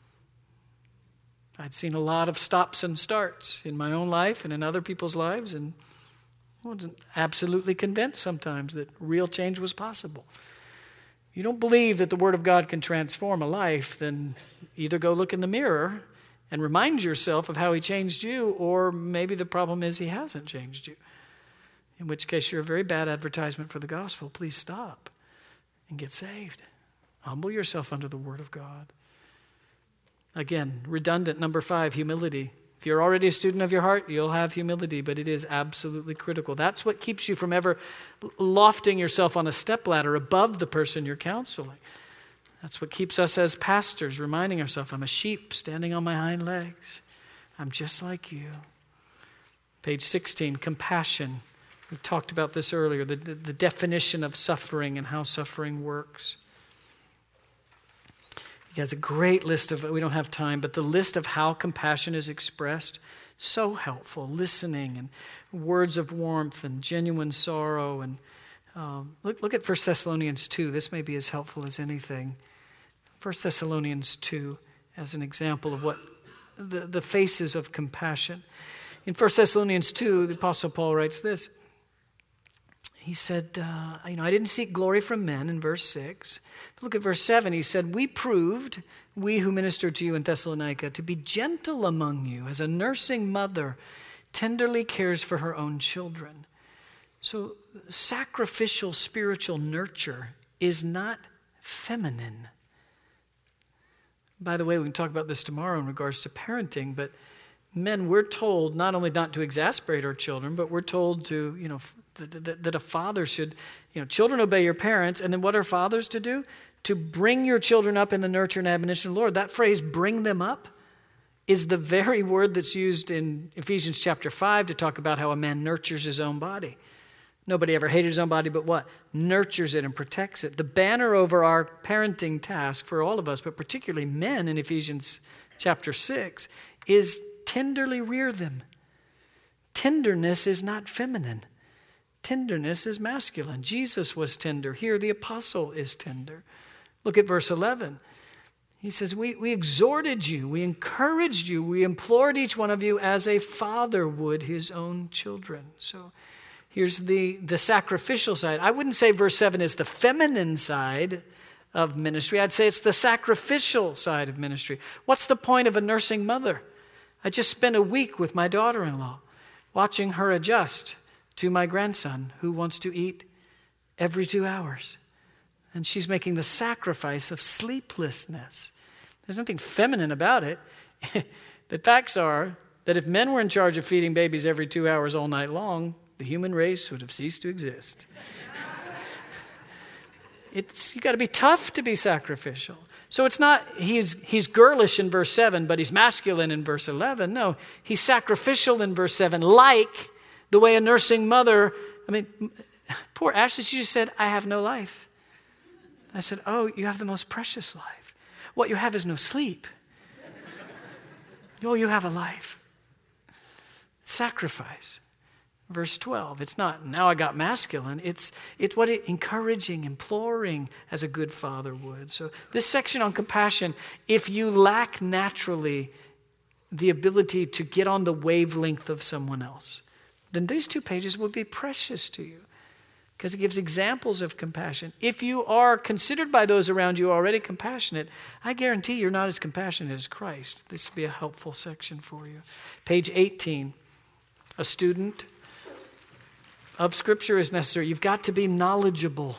I'd seen a lot of stops and starts in my own life and in other people's lives, and I wasn't absolutely convinced sometimes that real change was possible. you don't believe that the Word of God can transform a life, then either go look in the mirror and remind yourself of how He changed you, or maybe the problem is He hasn't changed you. In which case you're a very bad advertisement for the gospel. Please stop and get saved. Humble yourself under the Word of God. Again, redundant, number five, humility. If you're already a student of your heart, you'll have humility, but it is absolutely critical. That's what keeps you from ever lofting yourself on a stepladder above the person you're counseling. That's what keeps us as pastors reminding ourselves, I'm a sheep standing on my hind legs. I'm just like you. Page sixteen, compassion. We've talked about this earlier, the, the, the definition of suffering and how suffering works. He has a great list of, we don't have time, but the list of how compassion is expressed, so helpful. Listening and words of warmth and genuine sorrow. And um, look, look at First Thessalonians two. This may be as helpful as anything. First Thessalonians two as an example of what the, the faces of compassion. In First Thessalonians two, the Apostle Paul writes this. He said, uh, you know, I didn't seek glory from men in verse six. Look at verse seven. He said, we proved, we who ministered to you in Thessalonica, to be gentle among you as a nursing mother tenderly cares for her own children. So sacrificial spiritual nurture is not feminine. By the way, we can talk about this tomorrow in regards to parenting, but men, we're told not only not to exasperate our children, but we're told to, you know, that, that, that a father should, you know, children obey your parents, and then what are fathers to do? To bring your children up in the nurture and admonition of the Lord. That phrase, bring them up, is the very word that's used in Ephesians chapter five to talk about how a man nurtures his own body. Nobody ever hated his own body, but what? Nurtures it and protects it. The banner over our parenting task for all of us, but particularly men in Ephesians chapter six, is tenderly rear them. Tenderness is not feminine. Tenderness is masculine. Jesus was tender. Here the apostle is tender. Look at verse eleven. He says, we, we exhorted you, we encouraged you, we implored each one of you as a father would his own children. So here's the, the sacrificial side. I wouldn't say verse seven is the feminine side of ministry. I'd say it's the sacrificial side of ministry. What's the point of a nursing mother? I just spent a week with my daughter-in-law watching her adjust to my grandson who wants to eat every two hours. And she's making the sacrifice of sleeplessness. There's nothing feminine about it. The facts are that if men were in charge of feeding babies every two hours all night long, the human race would have ceased to exist. It's you got to be tough to be sacrificial. So it's not he's he's girlish in verse seven, but he's masculine in verse eleven. No, he's sacrificial in verse seven, like the way a nursing mother, I mean, poor Ashley, she just said, I have no life. I said, oh, you have the most precious life. What you have is no sleep. Oh, you have a life. Sacrifice. Verse twelve, it's not, now I got masculine. It's, it's what it, encouraging, imploring as a good father would. So this section on compassion, if you lack naturally the ability to get on the wavelength of someone else, then these two pages will be precious to you because it gives examples of compassion. If you are considered by those around you already compassionate, I guarantee you're not as compassionate as Christ. This will be a helpful section for you. Page eighteen, a student of Scripture is necessary. You've got to be knowledgeable.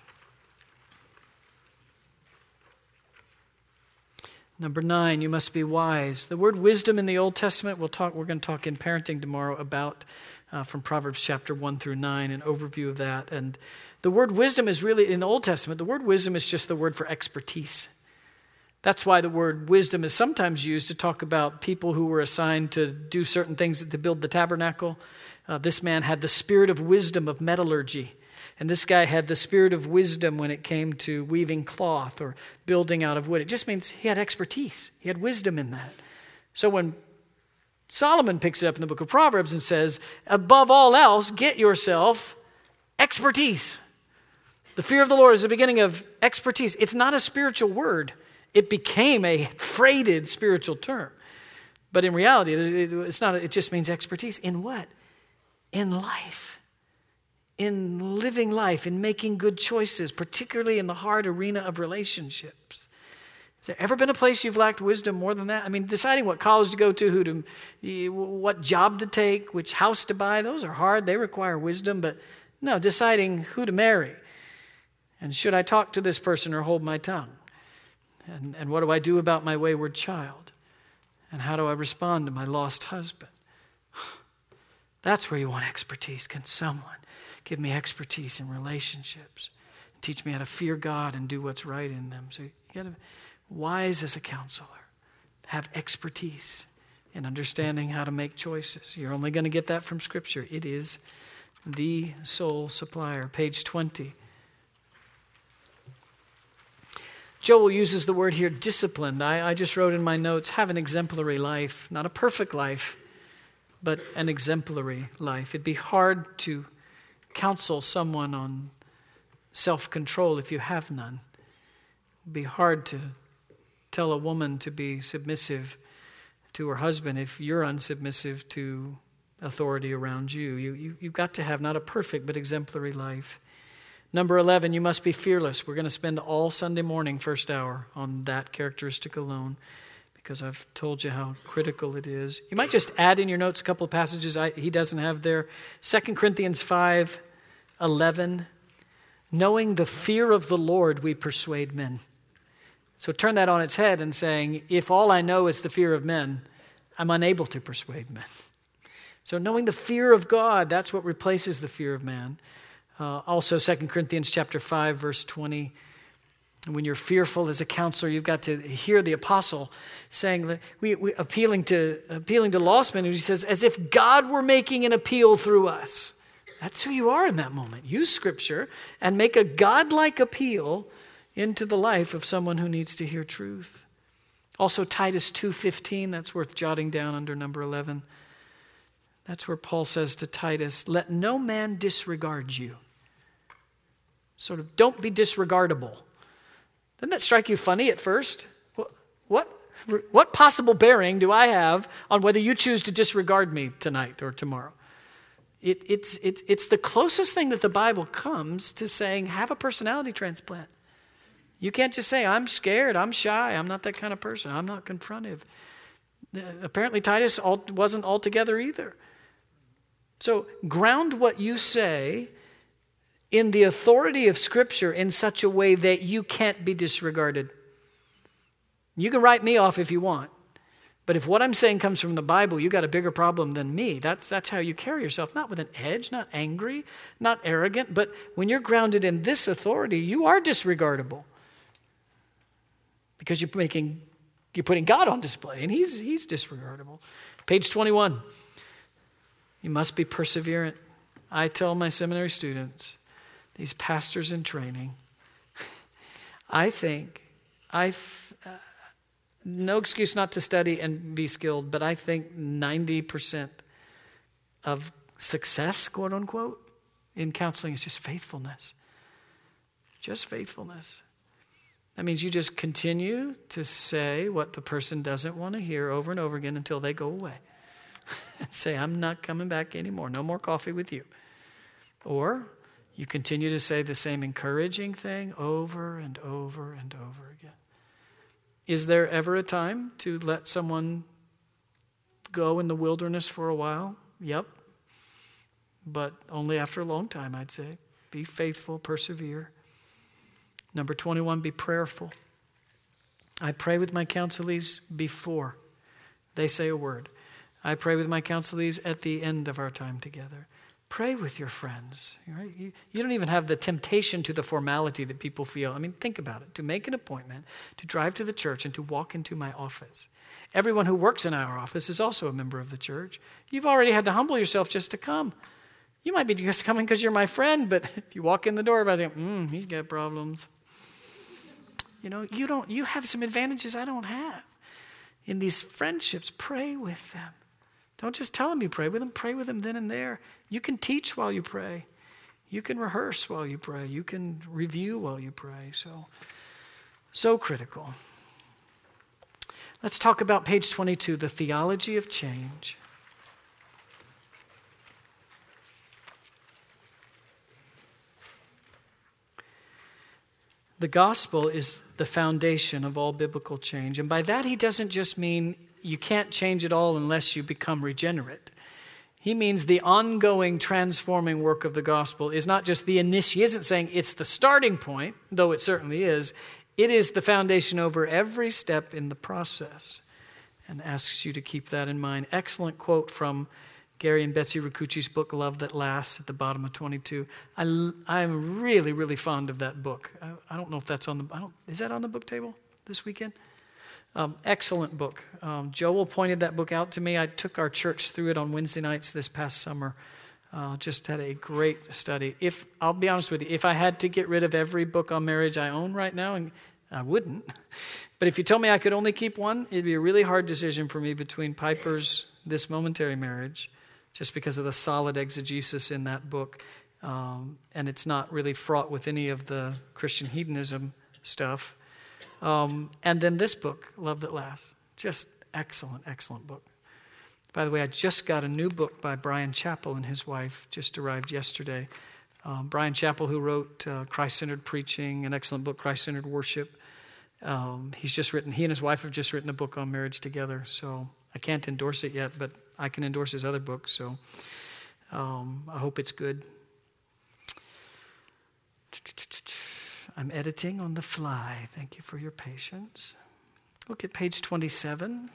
Number nine, you must be wise. The word wisdom in the Old Testament, we'll talk, we're going to talk in parenting tomorrow about uh, from Proverbs chapter one through nine, an overview of that. And the word wisdom is really, in the Old Testament, the word wisdom is just the word for expertise. That's why the word wisdom is sometimes used to talk about people who were assigned to do certain things to build the tabernacle. Uh, this man had the spirit of wisdom of metallurgy. And this guy had the spirit of wisdom when it came to weaving cloth or building out of wood. It just means he had expertise. He had wisdom in that. So when Solomon picks it up in the book of Proverbs and says, above all else, get yourself expertise. The fear of the Lord is the beginning of expertise. It's not a spiritual word. It became a freighted spiritual term. But in reality, it's not. It just means expertise. In what? In life. in living life, in making good choices, particularly in the hard arena of relationships. Has there ever been a place you've lacked wisdom more than that? I mean, deciding what college to go to, who to, what job to take, which house to buy, those are hard. They require wisdom. But no, deciding who to marry. And should I talk to this person or hold my tongue? And, and what do I do about my wayward child? And how do I respond to my lost husband? That's where you want expertise. Can someone give me expertise in relationships? Teach me how to fear God and do what's right in them. So you got to be wise as a counselor. Have expertise in understanding how to make choices. You're only going to get that from Scripture. It is the sole supplier. Page twenty. Joel uses the word here, disciplined. I, I just wrote in my notes, have an exemplary life. Not a perfect life, but an exemplary life. It'd be hard to counsel someone on self-control if you have none. It'd be hard to tell a woman to be submissive to her husband if you're unsubmissive to authority around you. You, you. You've got to have not a perfect, but exemplary life. Number eleven, you must be fearless. We're going to spend all Sunday morning, first hour, on that characteristic alone, because I've told you how critical it is. You might just add in your notes a couple of passages I, he doesn't have there. Second Corinthians five eleven, knowing the fear of the Lord, we persuade men. So turn that on its head and saying, if all I know is the fear of men, I'm unable to persuade men. So knowing the fear of God, that's what replaces the fear of man. Uh, also, Second Corinthians chapter five, verse twenty, when you're fearful as a counselor, you've got to hear the apostle saying, that we, we appealing to appealing to lost men, and he says, as if God were making an appeal through us. That's who you are in that moment. Use Scripture and make a God-like appeal into the life of someone who needs to hear truth. Also, Titus two fifteen, that's worth jotting down under number eleven. That's where Paul says to Titus, let no man disregard you. Sort of, don't be disregardable. Doesn't that strike you funny at first? What, what, what possible bearing do I have on whether you choose to disregard me tonight or tomorrow? It, it's, it's, it's the closest thing that the Bible comes to saying, have a personality transplant. You can't just say, I'm scared, I'm shy, I'm not that kind of person, I'm not confrontive. Apparently Titus wasn't altogether either. So ground what you say in the authority of Scripture in such a way that you can't be disregarded. You can write me off if you want, but if what I'm saying comes from the Bible, you got a bigger problem than me. That's, that's how you carry yourself, not with an edge, not angry, not arrogant, but when you're grounded in this authority, you are disregardable because you're making, you're putting God on display, and he's, he's disregardable. Page twenty-one. You must be perseverant. I tell my seminary students, these pastors in training, I think, I th- uh, no excuse not to study and be skilled, but I think ninety percent of success, quote unquote, in counseling is just faithfulness. Just faithfulness. That means you just continue to say what the person doesn't want to hear over and over again until they go away. Say, I'm not coming back anymore. No more coffee with you. Or you continue to say the same encouraging thing over and over and over again. Is there ever a time to let someone go in the wilderness for a while? Yep. But only after a long time, I'd say. Be faithful, persevere. Number twenty-one, be prayerful. I pray with my counselees before they say a word. I pray with my counselees at the end of our time together. Pray with your friends. Right? You, you don't even have the temptation to the formality that people feel. I mean, think about it. To make an appointment, to drive to the church, and to walk into my office. Everyone who works in our office is also a member of the church. You've already had to humble yourself just to come. You might be just coming because you're my friend, but if you walk in the door, I think, hmm, he's got problems. You know, you don't. You have some advantages I don't have. In these friendships, pray with them. Don't just tell them you pray with them. Pray with them then and there. You can teach while you pray. You can rehearse while you pray. You can review while you pray. So, so critical. Let's talk about page twenty-two, the theology of change. The gospel is the foundation of all biblical change. And by that, he doesn't just mean you can't change at all unless you become regenerate. He means the ongoing transforming work of the gospel is not just the initiation. He isn't saying it's the starting point, though it certainly is. It is the foundation over every step in the process, and asks you to keep that in mind. Excellent quote from Gary and Betsy Rakuchi's book, Love That Lasts, at the bottom of twenty-two. I, I'm really, really fond of that book. I, I don't know if that's on the, I don't, is that on the book table this weekend? Um, excellent book. Um, Joel pointed that book out to me. I took our church through it on Wednesday nights this past summer. Uh, just had a great study. If I'll be honest with you, if I had to get rid of every book on marriage I own right now, and I wouldn't, but if you told me I could only keep one, it'd be a really hard decision for me between Piper's This Momentary Marriage, just because of the solid exegesis in that book, um, and it's not really fraught with any of the Christian hedonism stuff. Um, and then this book, Love That Lasts. Just excellent, excellent book. By the way, I just got a new book by Brian Chappell and his wife, just arrived yesterday. Um, Brian Chappell, who wrote uh, Christ-Centered Preaching, an excellent book, Christ-Centered Worship. Um, he's just written, he and his wife have just written a book on marriage together. So I can't endorse it yet, but I can endorse his other book. So um, I hope it's good. I'm editing on the fly. Thank you for your patience. Look at page twenty-seven.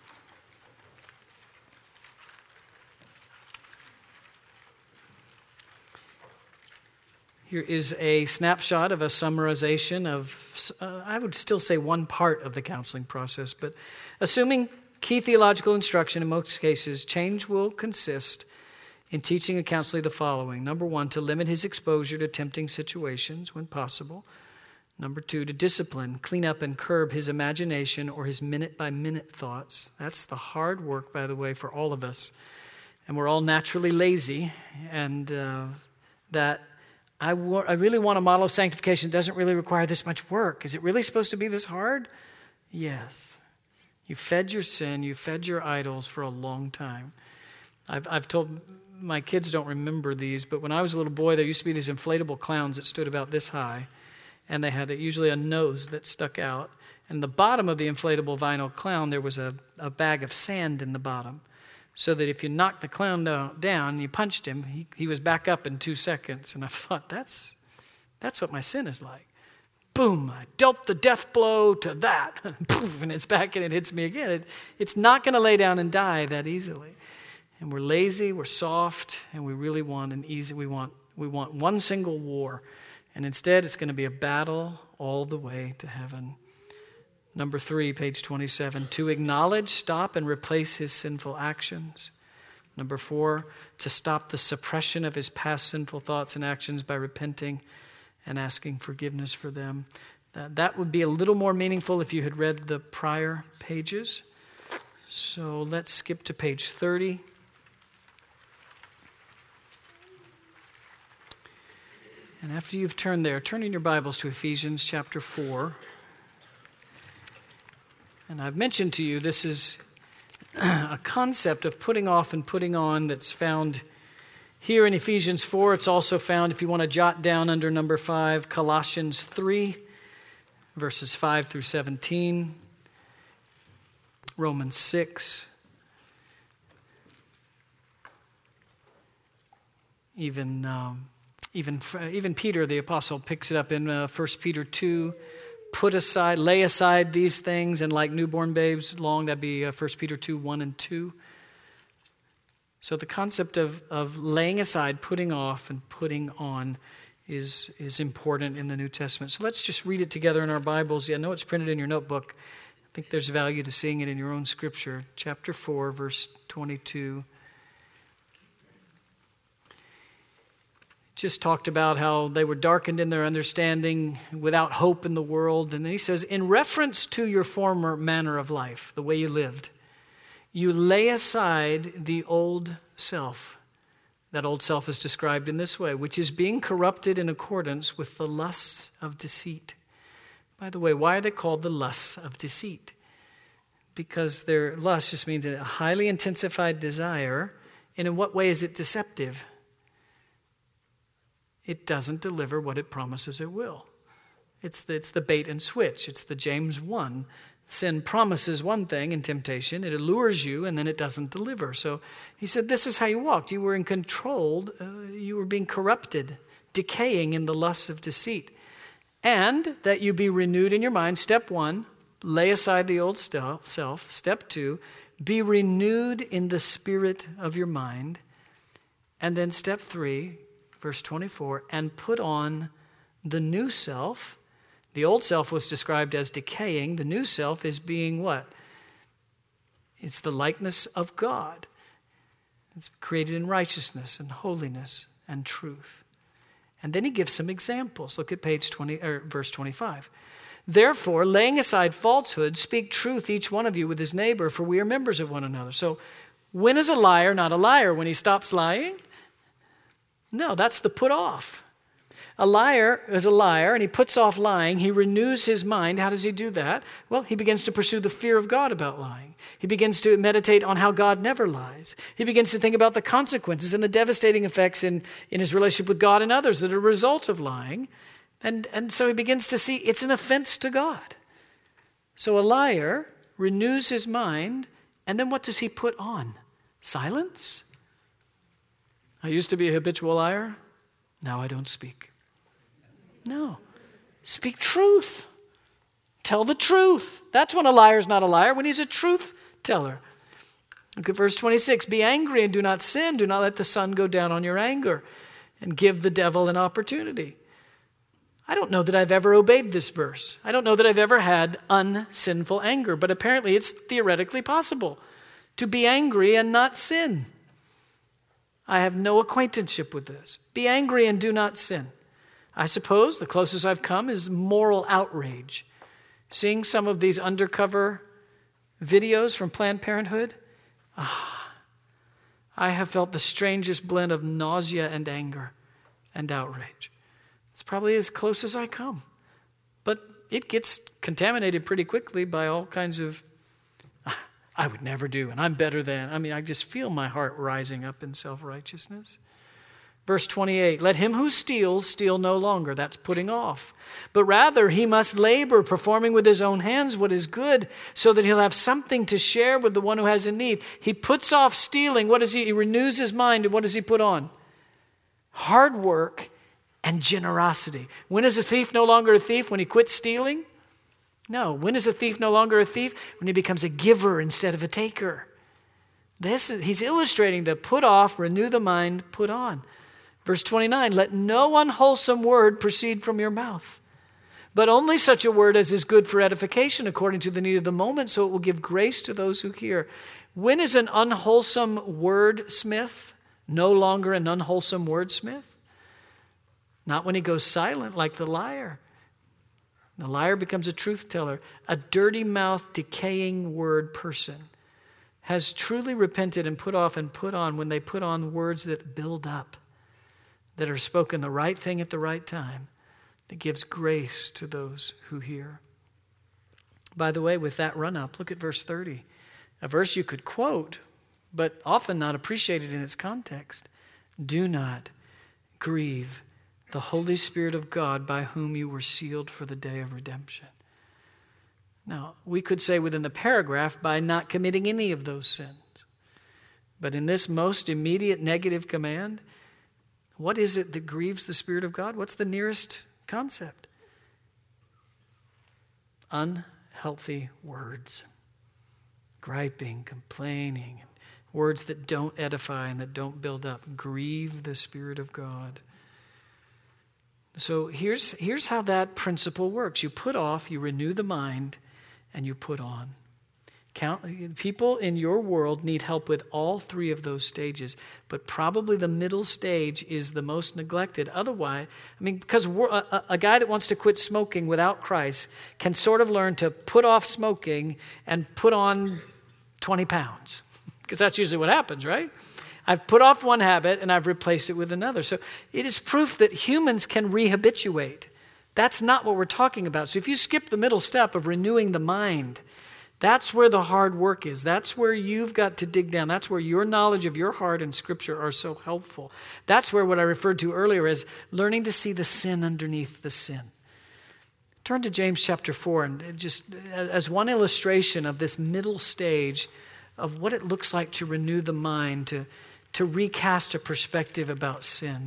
Here is a snapshot of a summarization of, uh, I would still say one part of the counseling process, but assuming key theological instruction, in most cases, change will consist in teaching a counselor the following. Number one, to limit his exposure to tempting situations when possible. Number two, to discipline, clean up, and curb his imagination or his minute-by-minute thoughts. That's the hard work, by the way, for all of us. And we're all naturally lazy, and uh, that I, wa- I really want a model of sanctification that doesn't really require this much work. Is it really supposed to be this hard? Yes. You fed your sin, you fed your idols for a long time. I've, I've told, my kids don't remember these, but when I was a little boy, there used to be these inflatable clowns that stood about this high, and they had a, usually a nose that stuck out. And the bottom of the inflatable vinyl clown, there was a, a bag of sand in the bottom, so that if you knocked the clown down, down and you punched him, he, he was back up in two seconds. And I thought, that's, that's what my sin is like. Boom, I dealt the death blow to that. Poof, and it's back and it hits me again. It, it's not going to lay down and die that easily. And we're lazy, we're soft, and we really want an easy, we want, we want one single war. And instead, it's going to be a battle all the way to heaven. Number three, page twenty-seven, to acknowledge, stop, and replace his sinful actions. Number four, to stop the suppression of his past sinful thoughts and actions by repenting and asking forgiveness for them. That, that would be a little more meaningful if you had read the prior pages. So let's skip to page thirty. And after you've turned there, turn in your Bibles to Ephesians chapter four. And I've mentioned to you, this is a concept of putting off and putting on that's found here in Ephesians four. It's also found, if you want to jot down under number five, Colossians three, verses five through seventeen, Romans six, even, um, even, even Peter, the apostle, picks it up in uh, First Peter two. Put aside, lay aside these things, and like newborn babes long, that'd be uh, First Peter two, one and two. So the concept of, of laying aside, putting off, and putting on is, is important in the New Testament. So let's just read it together in our Bibles. Yeah, I know it's printed in your notebook. I think there's value to seeing it in your own scripture. Chapter four, verse twenty-two. Just talked about how they were darkened in their understanding, without hope in the world. And then he says, in reference to your former manner of life, the way you lived, you lay aside the old self. That old self is described in this way, which is being corrupted in accordance with the lusts of deceit. By the way, why are they called the lusts of deceit? Because their lust just means a highly intensified desire. And in what way is it deceptive? It doesn't deliver what it promises it will. It's the, it's the bait and switch. It's the James one. Sin promises one thing in temptation. It allures you, and then it doesn't deliver. So he said, this is how you walked. You were in controlled. Uh, you were being corrupted, decaying in the lusts of deceit. And that you be renewed in your mind. Step one, lay aside the old self. Step two, be renewed in the spirit of your mind. And then step three, verse twenty-four, and put on the new self. The old self was described as decaying. The new self is being what? It's the likeness of God. It's created in righteousness and holiness and truth. And then he gives some examples. Look at page twenty, or verse twenty-five. Therefore, laying aside falsehood, speak truth each one of you with his neighbor, for we are members of one another. So when is a liar not a liar? When he stops lying? No, that's the put off. A liar is a liar, and he puts off lying. He renews his mind. How does he do that? Well, he begins to pursue the fear of God about lying. He begins to meditate on how God never lies. He begins to think about the consequences and the devastating effects in, in his relationship with God and others that are a result of lying. And, and so he begins to see it's an offense to God. So a liar renews his mind, and then what does he put on? Silence? I used to be a habitual liar. Now I don't speak. No. Speak truth. Tell the truth. That's when a liar's not a liar, when he's a truth teller. Look at verse twenty-six. Be angry and do not sin. Do not let the sun go down on your anger, and give the devil an opportunity. I don't know that I've ever obeyed this verse. I don't know that I've ever had unsinful anger, but apparently it's theoretically possible to be angry and not sin. I have no acquaintanceship with this. Be angry and do not sin. I suppose the closest I've come is moral outrage. Seeing some of these undercover videos from Planned Parenthood, ah, I have felt the strangest blend of nausea and anger and outrage. It's probably as close as I come. But it gets contaminated pretty quickly by all kinds of, ah, I would never do, and I'm better than. I mean, I just feel my heart rising up in self-righteousness. Verse twenty-eight, let him who steals steal no longer. That's putting off. But rather he must labor, performing with his own hands what is good, so that he'll have something to share with the one who has in need. He puts off stealing. What does he? He renews his mind. And what does he put on? Hard work and generosity. When is a thief no longer a thief? When he quits stealing? No. When is a thief no longer a thief? When he becomes a giver instead of a taker. This is, he's illustrating the put off, renew the mind, put on. Verse twenty-nine, let no unwholesome word proceed from your mouth, but only such a word as is good for edification according to the need of the moment, so it will give grace to those who hear. When is an unwholesome wordsmith no longer an unwholesome wordsmith? Not when he goes silent like the liar. The liar becomes a truth teller. A dirty-mouthed, decaying word person has truly repented and put off and put on when they put on words that build up, that are spoken the right thing at the right time, that gives grace to those who hear. By the way, with that run-up, look at verse thirty. A verse you could quote, but often not appreciated in its context. Do not grieve the Holy Spirit of God by whom you were sealed for the day of redemption. Now, we could say within the paragraph, by not committing any of those sins. But in this most immediate negative command, what is it that grieves the Spirit of God? What's the nearest concept? Unhealthy words. Griping, complaining, words that don't edify and that don't build up. Grieve the Spirit of God. So here's, here's how that principle works. You put off, you renew the mind, and you put on. Count, people in your world need help with all three of those stages, but probably the middle stage is the most neglected. Otherwise, I mean, because we're, a, a guy that wants to quit smoking without Christ can sort of learn to put off smoking and put on twenty pounds, because that's usually what happens, right? I've put off one habit and I've replaced it with another. So it is proof that humans can rehabituate. That's not what we're talking about. So if you skip the middle step of renewing the mind, that's where the hard work is. That's where you've got to dig down. That's where your knowledge of your heart and Scripture are so helpful. That's where what I referred to earlier as learning to see the sin underneath the sin. Turn to James chapter four, and just as one illustration of this middle stage of what it looks like to renew the mind, to, to recast a perspective about sin.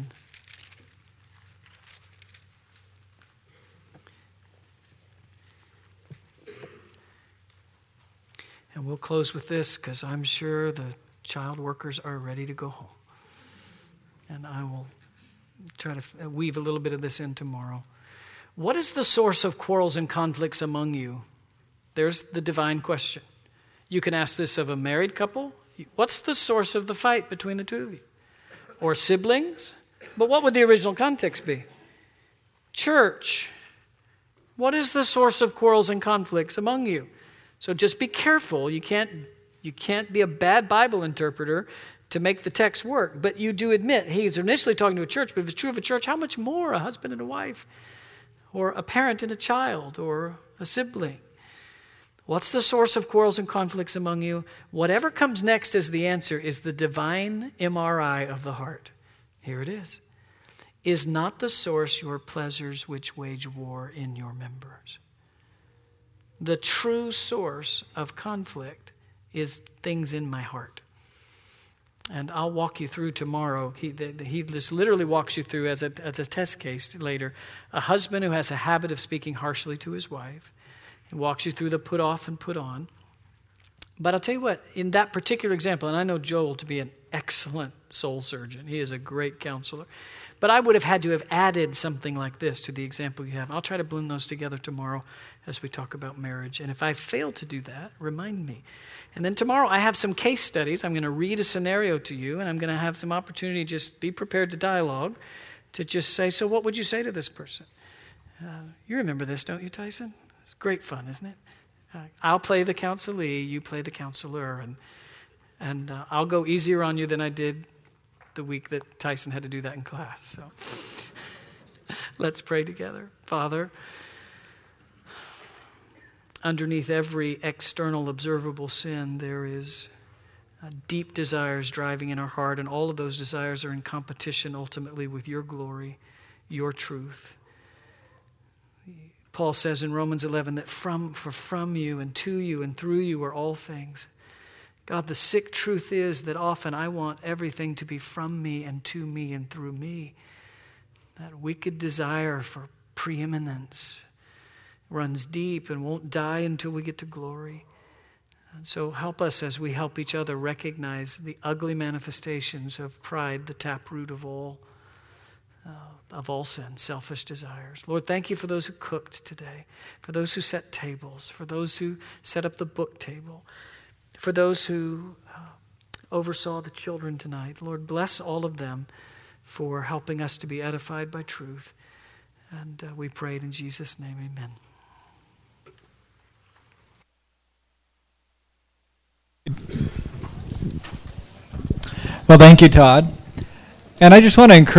And we'll close with this, because I'm sure the child workers are ready to go home. And I will try to weave a little bit of this in tomorrow. What is the source of quarrels and conflicts among you? There's the divine question. You can ask this of a married couple. What's the source of the fight between the two of you? Or siblings? But what would the original context be? Church. What is the source of quarrels and conflicts among you? So just be careful. You can't, you can't be a bad Bible interpreter to make the text work. But you do admit, he's initially talking to a church, but if it's true of a church, how much more a husband and a wife? Or a parent and a child, or a sibling. What's the source of quarrels and conflicts among you? Whatever comes next as the answer is the divine M R I of the heart. Here it is. Is not the source your pleasures which wage war in your members? The true source of conflict is things in my heart. And I'll walk you through tomorrow. He, the, he just literally walks you through as a, as a test case later. A husband who has a habit of speaking harshly to his wife. He walks you through the put off and put on. But I'll tell you what, in that particular example, and I know Joel to be an excellent soul surgeon. He is a great counselor. But I would have had to have added something like this to the example you have. I'll try to blend those together tomorrow as we talk about marriage. And if I fail to do that, remind me. And then tomorrow I have some case studies. I'm going to read a scenario to you, and I'm going to have some opportunity to just be prepared to dialogue, to just say, so what would you say to this person? Uh, you remember this, don't you, Tyson? It's great fun, isn't it? Uh, I'll play the counselee, you play the counselor, and, and uh, I'll go easier on you than I did the week that Tyson had to do that in class. So let's pray together. Father, underneath every external observable sin, there is uh, deep desires driving in our heart, and all of those desires are in competition ultimately with your glory, your truth. Paul says in Romans eleven that from, for from you and to you and through you are all things. God, the sick truth is that often I want everything to be from me and to me and through me. That wicked desire for preeminence runs deep and won't die until we get to glory. And so help us as we help each other recognize the ugly manifestations of pride, the taproot of all, uh, of all sin, selfish desires. Lord, thank you for those who cooked today, for those who set tables, for those who set up the book table, for those who uh, oversaw the children tonight. Lord, bless all of them for helping us to be edified by truth. And uh, we pray it in Jesus' name, amen. Well, thank you, Todd. And I just want to encourage